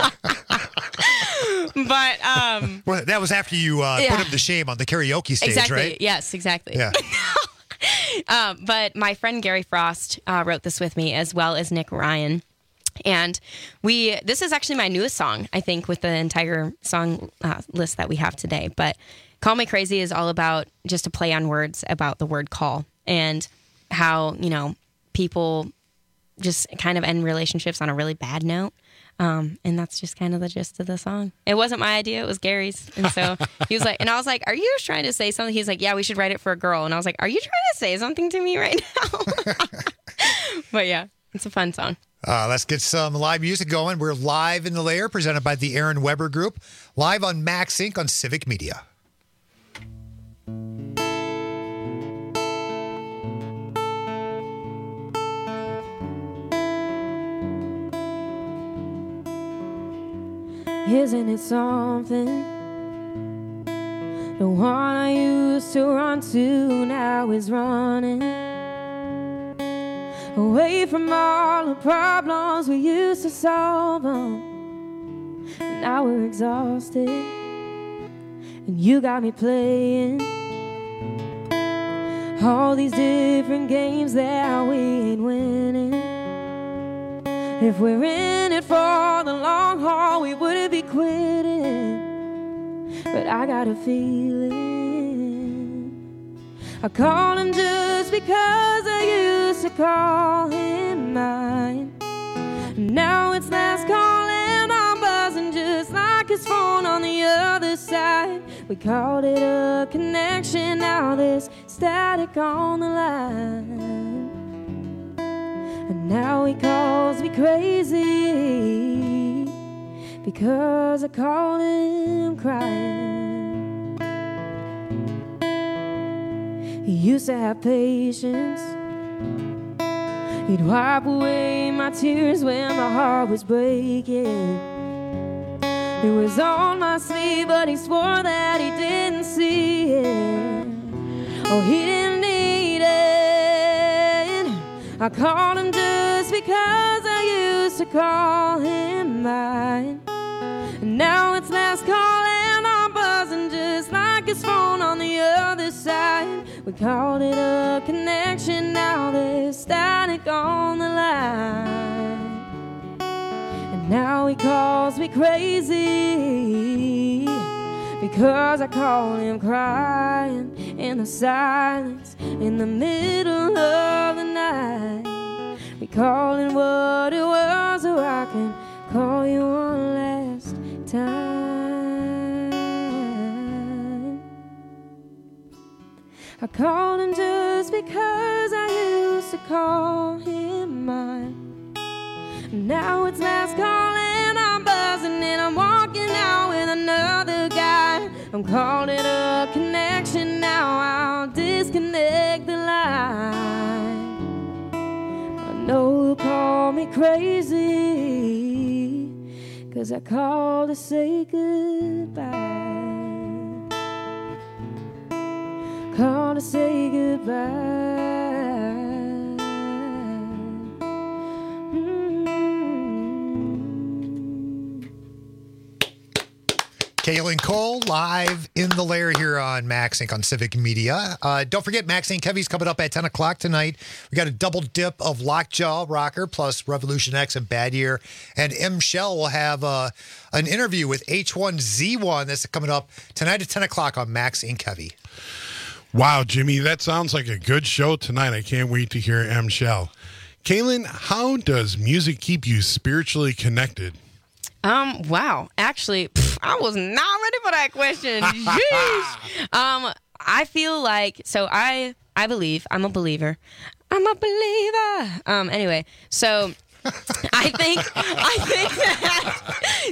S14: but um,
S12: Well, that was after you uh,
S14: Yeah.
S12: put him to shame on the karaoke stage,
S14: exactly.
S12: right?
S14: Yes, exactly.
S12: Yeah.
S14: um, but my friend Gary Frost uh, wrote this with me, as well as Nick Ryan. And we, this is actually my newest song, I think, with the entire song uh, list that we have today. But Call Me Crazy is all about just a play on words about the word call and how, you know, people just kind of end relationships on a really bad note. Um, and that's just kind of the gist of the song. It wasn't my idea. It was Gary's. And so he was like, and I was like, are you trying to say something? He's like, yeah, we should write it for a girl. And I was like, are you trying to say something to me right now? But yeah, it's a fun song.
S12: Uh, let's get some live music going. We're live in the Lair, presented by the Aaron Weber Group, live on Max Inc on Civic Media.
S15: Isn't it something? The one I used to run to now is running away from all the problems we used to solve them. Now we're exhausted, and you got me playing all these different games that we ain't winning. If we're in it for the long haul, we wouldn't be quitting. But I got a feeling I called him just because I used to call him mine. Now it's last call and I'm buzzing just like his phone on the other side. We called it a connection, now there's static on the line. And now he calls me crazy because I called him crying. He used to have patience. He'd wipe away my tears when my heart was breaking. It was on my sleeve, but he swore that he didn't see it. Oh, he didn't need it. I called him just because I used to call him mine. And now it's last call and I'm buzzing just like his phone on the other side. We called it a connection, now there's static on the line. And now he calls me crazy because I called him crying in the silence in the middle of the night. We call it what it was, or I can call you one last time. I called him just because I used to call him mine. Now it's last call and I'm buzzing and I'm walking out with another guy. I'm calling it a connection, now I'll disconnect the line. I know you'll call me crazy, 'cause I called to say goodbye. Call to say goodbye.
S12: Kaylin Cole, live in the Lair here on Max Inc on Civic Media. Uh, don't forget, Max Inc Kevy's coming up at ten o'clock tonight. We got a double dip of Lockjaw Rocker plus Revolution X and Bad Year. And M. Shell will have uh, an interview with H one Z one that's coming up tonight at ten o'clock on Max Inc Kevy.
S13: Wow, Jimmy, that sounds like a good show tonight. I can't wait to hear M. Shell. Kaylin, how does music keep you spiritually connected?
S14: Um, wow. Actually, pff, I was not ready for that question. Jeez. Um, I feel like, so I, I believe, I'm a believer. I'm a believer. Um, anyway, so I think, I think that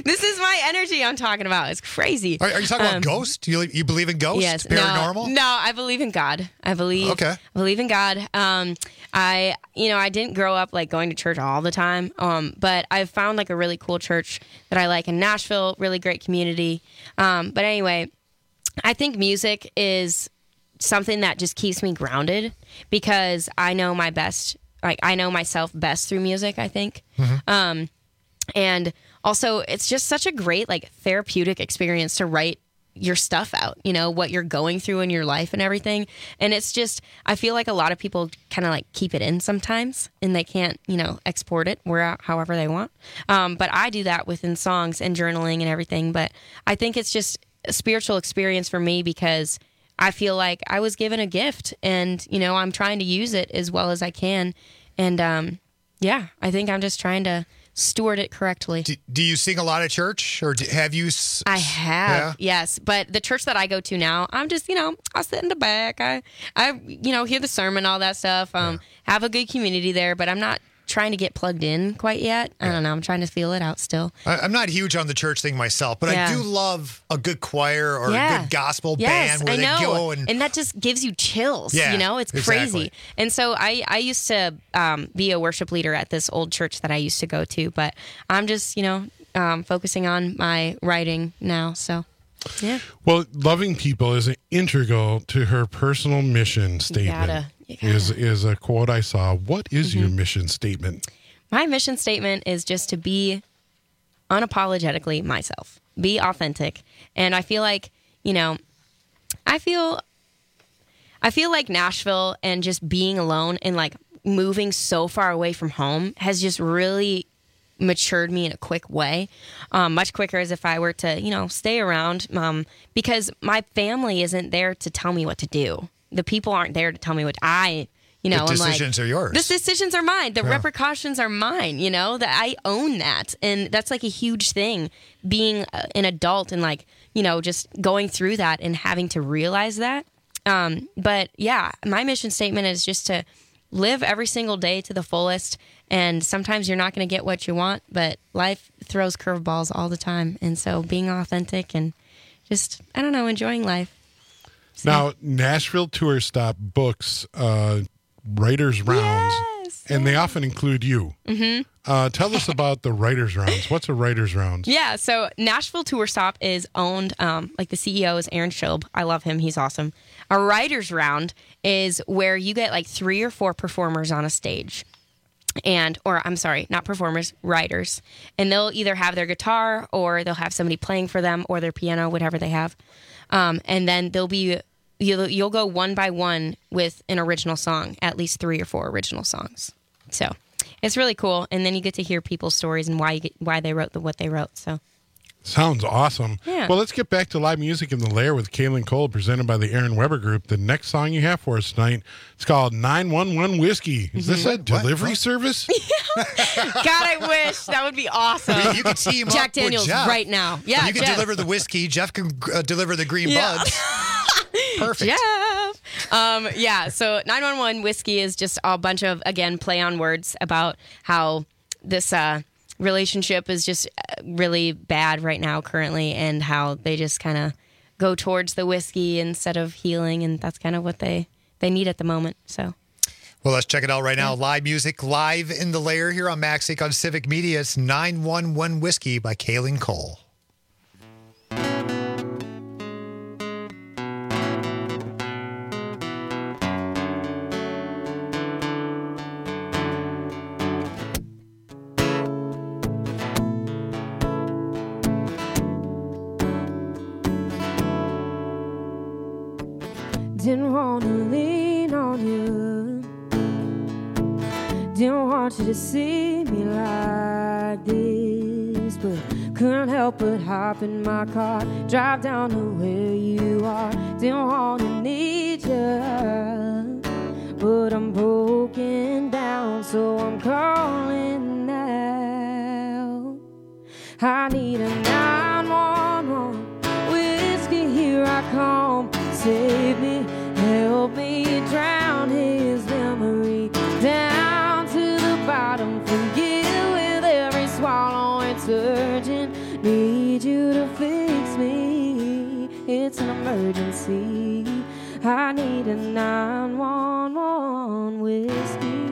S14: This is my energy I'm talking about. It's crazy.
S12: Are, are you talking
S14: Um,
S12: about ghosts? Do you, you believe in ghosts?
S14: Yes.
S12: Paranormal?
S14: No, no, I believe in God. I believe.
S12: Okay.
S14: I believe in God. Um, I, you know, I didn't grow up like going to church all the time. Um, but I've found like a really cool church that I like in Nashville. Really great community. Um, but anyway, I think music is something that just keeps me grounded because I know my best. Like I know myself best through music. I think.
S12: Mm-hmm.
S14: Um, and also, it's just such a great like therapeutic experience to write your stuff out, you know, what you're going through in your life and everything. And it's just, I feel like a lot of people kind of like keep it in sometimes and they can't, you know, export it where however they want. Um, but I do that within songs and journaling and everything. But I think it's just a spiritual experience for me because I feel like I was given a gift and, you know, I'm trying to use it as well as I can. And um, yeah, I think I'm just trying to steward it correctly.
S12: Do, do you sing a lot at church, or do, have you? S-
S14: I have,
S12: Yeah?
S14: yes. But the church that I go to now, I'm just, you know, I sit in the back. I, I, you know, hear the sermon, all that stuff. Um, have a good community there, but I'm not trying to get plugged in quite yet. I don't know. I'm trying to feel it out still.
S12: I, I'm not huge on the church thing myself, but
S14: Yeah.
S12: I do love a good choir or a
S14: Yeah.
S12: good gospel
S14: Yes,
S12: band where
S14: I
S12: they
S14: know.
S12: go and.
S14: and that just gives you chills.
S12: Yeah,
S14: you know, it's
S12: exactly.
S14: crazy. And so I, I used to um, be a worship leader at this old church that I used to go to, but I'm just, you know, um, focusing on my writing now. So, yeah.
S13: Well, loving people is integral to her personal mission statement.
S14: gotta- you
S13: Is is a quote I saw. What is your
S14: Mhm.
S13: mission statement?
S14: My mission statement is just to be unapologetically myself, be authentic. And I feel like, you know, I feel, I feel like Nashville and just being alone and like moving so far away from home has just really matured me in a quick way, um, much quicker as if I were to, you know, stay around, um, because my family isn't there to tell me what to do. The people aren't there to tell me what I, you know,
S12: The
S14: I'm like,
S12: decisions are yours.
S14: The decisions are mine. The
S12: Yeah.
S14: repercussions are mine, you know, that I own that. And that's like a huge thing being uh, an adult and like, you know, just going through that and having to realize that. Um, but yeah, my mission statement is just to live every single day to the fullest. And sometimes you're not going to get what you want, but life throws curveballs all the time. And so being authentic and just, I don't know, enjoying life.
S13: Now, Nashville Tour Stop books uh, writers' rounds, and they often include you.
S14: Mm-hmm.
S13: Uh, tell us about the writers' rounds. What's a writers' rounds?
S14: Yeah, so Nashville Tour Stop is owned, um, like the C E O is Aaron Schilb. I love him. He's awesome. A writer's round is where you get like three or four performers on a stage. And, or I'm sorry, not performers, writers. And they'll either have their guitar or they'll have somebody playing for them or their piano, whatever they have. Um, and then they'll be, you'll, you'll go one by one with an original song, at least three or four original songs. So it's really cool. And then you get to hear people's stories and why you get, why they wrote the, what they wrote. So.
S13: Sounds awesome.
S14: Yeah.
S13: Well, let's get back to live music in the Lair with Kaylin Cole, presented by the Aaron Weber Group. The next song you have for us tonight, it's called nine one one Whiskey. Is this a
S12: What?
S13: delivery
S12: What?
S13: service?
S14: God, I wish. That would be awesome.
S12: You, you can team
S14: Jack
S12: up
S14: Daniels
S12: with Jeff.
S14: right now. Yeah,
S12: you can
S14: Jeff.
S12: deliver the whiskey. Jeff can uh, deliver the green
S14: Yeah.
S12: buds. Perfect.
S14: Jeff. Um, yeah, so nine one one Whiskey is just a bunch of, again, play on words about how this uh, relationship is just uh, really bad right now currently and how they just kind of go towards the whiskey instead of healing, and that's kind of what they, they need at the moment, so...
S12: Well, let's check it out right now. Live music, live in the Lair here on MaxSync on Civic Media. It's nine one one Whiskey by Kaylin Cole.
S15: Didn't want to lean on you. Didn't want you to see me like this, but couldn't help but hop in my car, drive down to where you are. Didn't want to need you, but I'm broken down, so I'm calling now. I need a nine one one whiskey, here I come. Save me, help me drown his memory down to the bottom. Forget with every swallow, it's urgent. Need you to fix me. It's an emergency. I need a nine one one whiskey.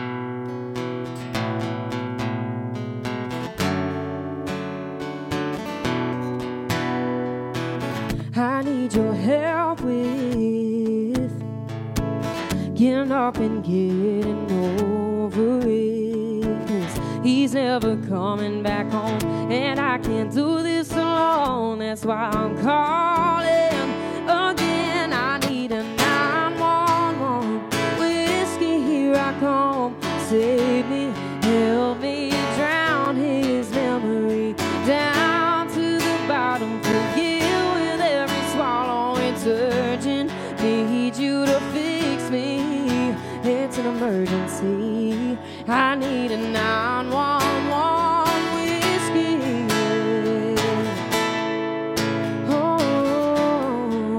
S15: I need your help with getting up and getting over it. 'Cause he's never coming back home, and I can't do this alone. That's why I'm calling again. I need a nine one one whiskey. Here I come. Save me, help me drown his memory down to the bottom. Forgive with every swallow. It's urgent. Need you to fix me. It's an emergency. I need a nine one one whiskey. Oh,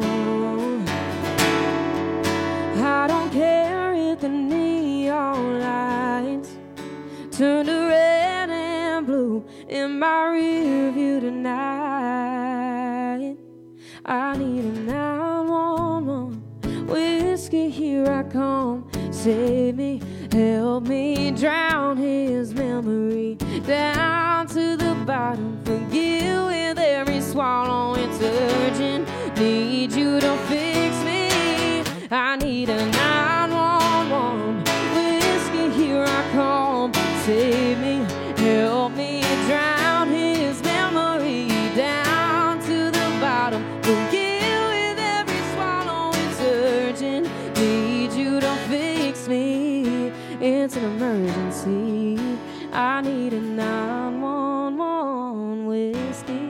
S15: I don't care if the neon lights turn to red and blue in my rear view tonight. I need a nine one one whiskey. Here I come. Save me, help me drown his memory down to the bottom. Forgive with every swallow. It's urgent. Need you to fix me. I need a nine one one whiskey. Here I come. Save me, help me drown his memory down to the bottom. Forgive with every swallow. It's urgent. Need you to fix me. It's an emergency. I need a nine one one whiskey.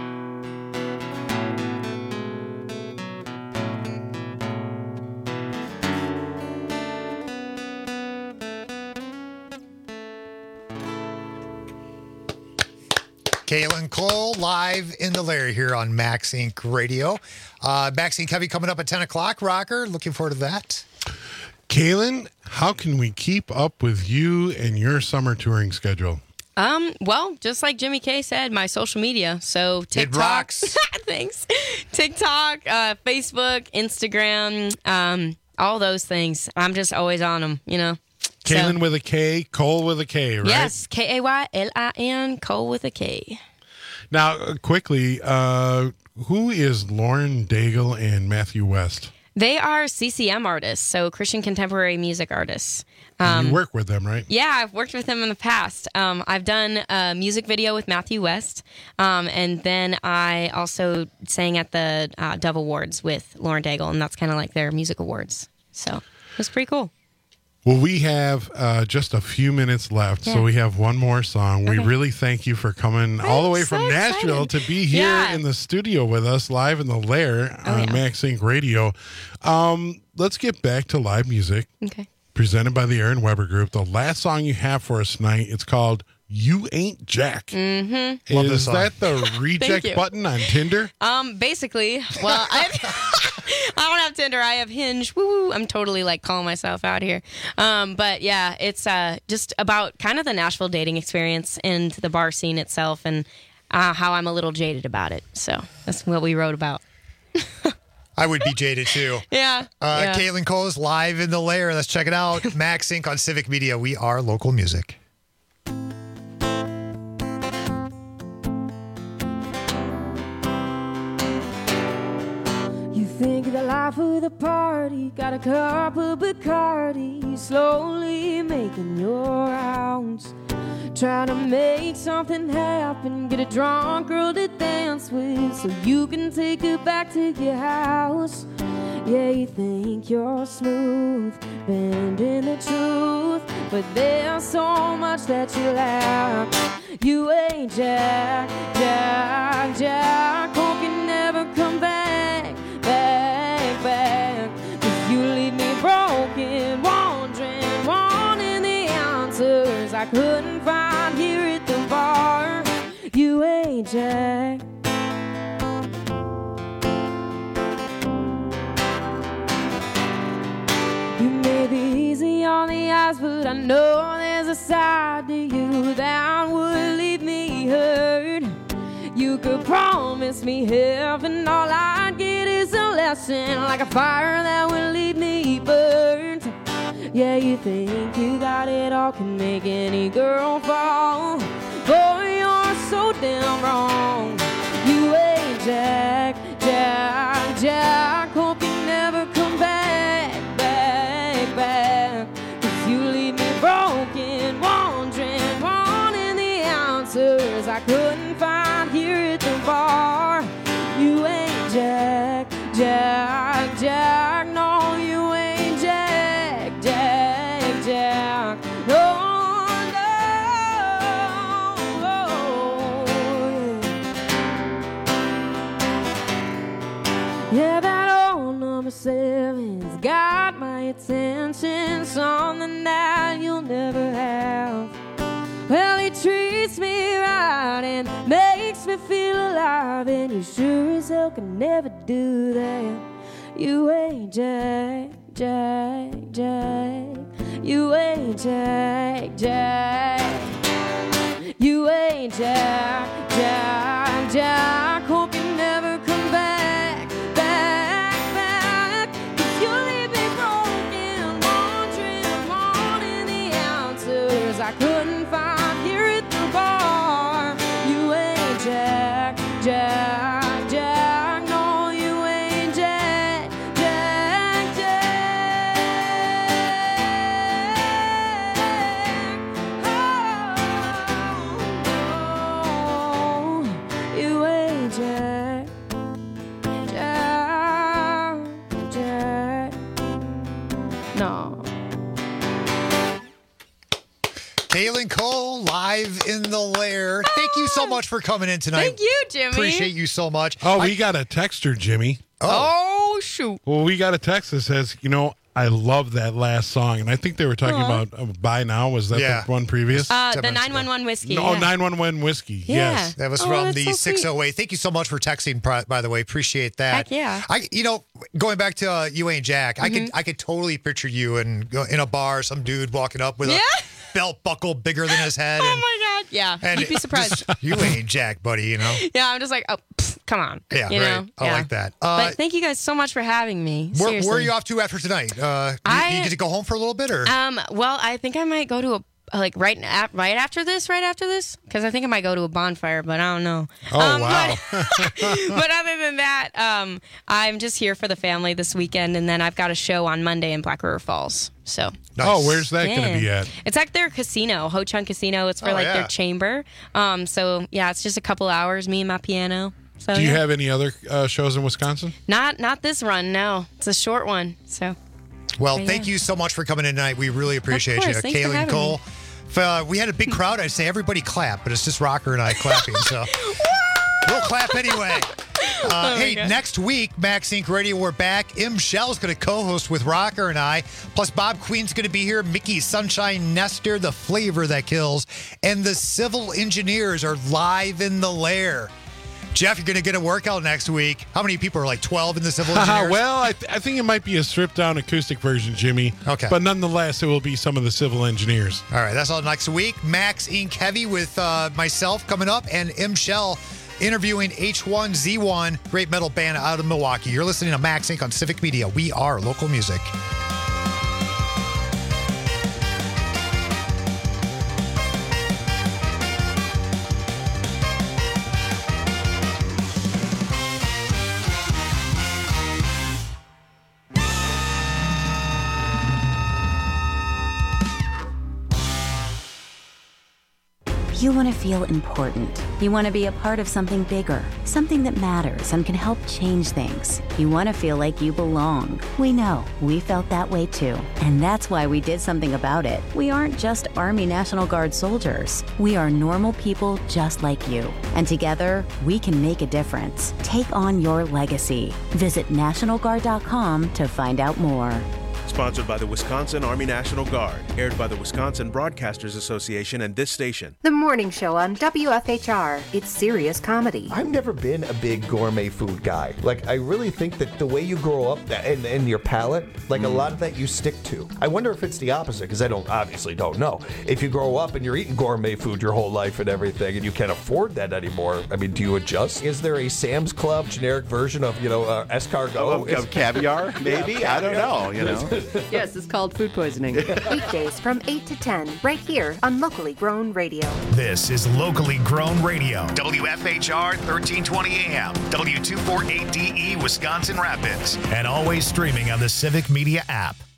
S12: Kaylin Cole live in the lair here on Max Incorporated. Radio. Uh, Max Incorporated Heavy coming up at ten o'clock. Rocker, looking forward to that.
S13: Kaylin, how can we keep up with you and your summer touring schedule?
S14: Um, well, just like Jimmy K said, my social media. So TikTok.
S12: It rocks.
S14: Thanks. TikTok, uh, Facebook, Instagram, um, all those things. I'm just always on them, you know.
S13: Kaylin
S14: So-
S13: with a K, Cole with a K, right?
S14: Yes, K A Y L I N, Cole with a K.
S13: Now, uh, quickly, uh, who is Lauren Daigle and Matthew West?
S14: They are C C M artists, so Christian Contemporary Music artists.
S13: And you work with them, right?
S14: Yeah, I've worked with them in the past. Um, I've done a music video with Matthew West, um, and then I also sang at the uh, Dove Awards with Lauren Daigle, and that's kind of like their music awards. So it was pretty cool.
S13: Well, we have uh, just a few minutes left,
S14: Yeah.
S13: so we have one more song. We
S14: Okay.
S13: really thank you for coming all the way
S14: so
S13: from Nashville
S14: excited.
S13: to be here
S14: Yeah.
S13: in the studio with us, live in the lair
S14: Oh,
S13: on
S14: yeah.
S13: Max Inc Radio. Um, let's get back to live music.
S14: Okay.
S13: Presented by the Aaron Weber Group. The last song you have for us tonight, it's called You Ain't Jack.
S14: Mm-hmm.
S12: Love this
S13: Is
S12: song.
S13: that the reject
S14: you.
S13: button on Tinder?
S14: Um, basically, well, I, I don't have Tinder. I have Hinge. Woo woo. I'm totally like calling myself out here. Um, but yeah, it's uh just about kind of the Nashville dating experience and the bar scene itself, and uh, how I'm a little jaded about it. So that's what we wrote about.
S12: I would be jaded too.
S14: Yeah.
S12: Uh,
S14: yeah.
S12: Kaylin Cole is live in the lair. Let's check it out. Max Incorporated on Civic Media. We are local music.
S15: You think the life of the party, got a cup of Bacardi, slowly making your rounds. Trying to make something happen, get a drunk girl to dance with, so you can take her back to your house. Yeah, you think you're smooth, bending the truth, but there's so much that you lack. You ain't Jack, Jack, Jack. Hope you never come back, back, back. 'Cause you leave me broken, wondering, wanting the answers I couldn't find here at the bar. You ain't Jack. You may be easy on the eyes, but I know there's a side to you that would leave me hurt. you could promise me heaven, all I'd get is a lesson, like a fire that will leave me burnt. Yeah, you think you got it all, can make any girl fall. Boy, you're so damn wrong. You ain't Jack, Jack, Jack. Hope you never come back, back, back. 'Cause you leave me broken, wondering, wanting the answers I couldn't find here at the bar. You ain't Jack, Jack, Jack. No, you ain't Jack, Jack, Jack. No. Yeah, that old number seven's got my attention, something that you'll never have. Well, he treats me right and makes me feel alive, and you sure as hell can never do that. You ain't Jack, Jack, Jack. You ain't Jack, Jack. You ain't Jack, Jack, Jack. Hope you never come back, back, back. 'Cause you leave me broken, wondering, wanting the answers I couldn't find here at the bar. You ain't Jack, Jack, Jack. No, you ain't Jack, Jack, Jack. Oh, you ain't Jack, Jack, Jack. No.
S12: Kaylin Cole, live in the lair. Thank you so much for coming in tonight.
S14: Thank you, Jimmy.
S12: Appreciate you so much.
S13: Oh,
S12: I-
S13: we got a texter, Jimmy.
S14: Oh, shoot.
S13: Well, we got a text that says, you know, I love that last song. And I think they were talking
S14: Aw.
S13: about uh, Buy Now. Was that
S12: Yeah.
S13: the one previous?
S14: Uh, the nine one one whiskey.
S13: No,
S14: yeah.
S13: nine one one Whiskey.
S14: Yeah.
S13: Yes.
S12: That was
S14: Oh,
S12: from
S14: that's
S12: the
S14: so sweet.
S12: six oh eight. Thank you so much for texting, pri- by the way. Appreciate that.
S14: Heck yeah.
S12: I, you know, going back to uh, you ain't Jack, I could
S14: Mhm.
S12: I could totally picture you in in a bar, some dude walking up with
S14: Yeah.
S12: a belt buckle bigger than his head.
S14: Oh
S12: and,
S14: my God. Yeah.
S12: and
S14: You'd be surprised.
S12: just, you ain't Jack, buddy, you know?
S14: Yeah, I'm just like, oh, pfft, come on.
S12: Yeah,
S14: you
S12: right.
S14: know?
S12: I
S14: Yeah.
S12: like that. Uh,
S14: But thank you guys so much for having me.
S12: where,
S14: Seriously.
S12: where are you off to after tonight? Uh, you,
S14: I-
S12: you get to go home for a little bit, or?
S14: Um. Well, I think I might go to a like right na- right after this, right after this, because I think I might go to a bonfire, but I don't know.
S13: Oh,
S14: um,
S13: wow.
S14: But, but other than that, um, I'm just here for the family this weekend, and then I've got a show on Monday in Black River Falls. So.
S13: Oh, where's that going
S14: Yeah.
S13: to be at?
S14: It's at their casino, Ho Chun Casino. It's for
S13: Oh,
S14: like
S13: yeah.
S14: their chamber. Um. So yeah, it's just a couple hours. Me and my piano. So
S13: Do you
S14: yeah.
S13: have any other uh, shows in Wisconsin?
S14: Not not this run. No, it's a short one. So.
S12: Well,
S14: But
S12: thank
S14: yeah.
S12: you so much for coming in tonight. We really appreciate
S14: course.
S12: you.
S14: Thanks for
S12: Kaylin
S14: having
S12: Cole. If uh, we had a big crowd, I'd say everybody clap, but it's just Rocker and I clapping. So we'll clap anyway. Uh,
S14: Oh my
S12: hey,
S14: God.
S12: next week, Max Inc Radio, we're back. M. Shell's going to co-host with Rocker and I. Plus, Bob Queen's going to be here. Mickey Sunshine Nestor, the flavor that kills. And the Civil Engineers are live in the lair. Jeff, you're going to get a workout next week. How many people are like twelve in the Civil Engineers?
S13: well, I, th- I think it might be a stripped down acoustic version, Jimmy.
S12: Okay.
S13: But nonetheless, it will be some of the civil engineers.
S12: All right, that's all next week. Max Inc Heavy with uh, myself coming up, and M. Shell interviewing H one Z one, great metal band out of Milwaukee. You're listening to Max Inc on Civic Media. We are local music.
S20: You want to feel important. You want to be a part of something bigger, something that matters and can help change things. You want to feel like you belong. We know. We felt that way too. And that's why we did something about it. We aren't just Army National Guard soldiers. We are normal people just like you. And together, we can make a difference. Take on your legacy. Visit National Guard dot com to find out more.
S21: Sponsored by the Wisconsin Army National Guard. Aired by the Wisconsin Broadcasters Association and this station.
S22: The morning show on W F H R. It's serious comedy.
S23: I've never been a big gourmet food guy. Like, I really think that the way you grow up and, and your palate, like mm. a lot of that you stick to. I wonder if it's the opposite, because I don't obviously don't know. If you grow up and you're eating gourmet food your whole life and everything, and you can't afford that anymore, I mean, do you adjust? Is there a Sam's Club generic version of, you know, uh, escargot?
S24: Of, of caviar, maybe? Yeah, I don't know, you know.
S22: Yes, it's called food poisoning. Weekdays from eight to ten, right here on Locally Grown Radio.
S1: This is Locally Grown Radio. W F H R thirteen twenty A M, W two forty-eight D E Wisconsin Rapids, and always streaming on the Civic Media app.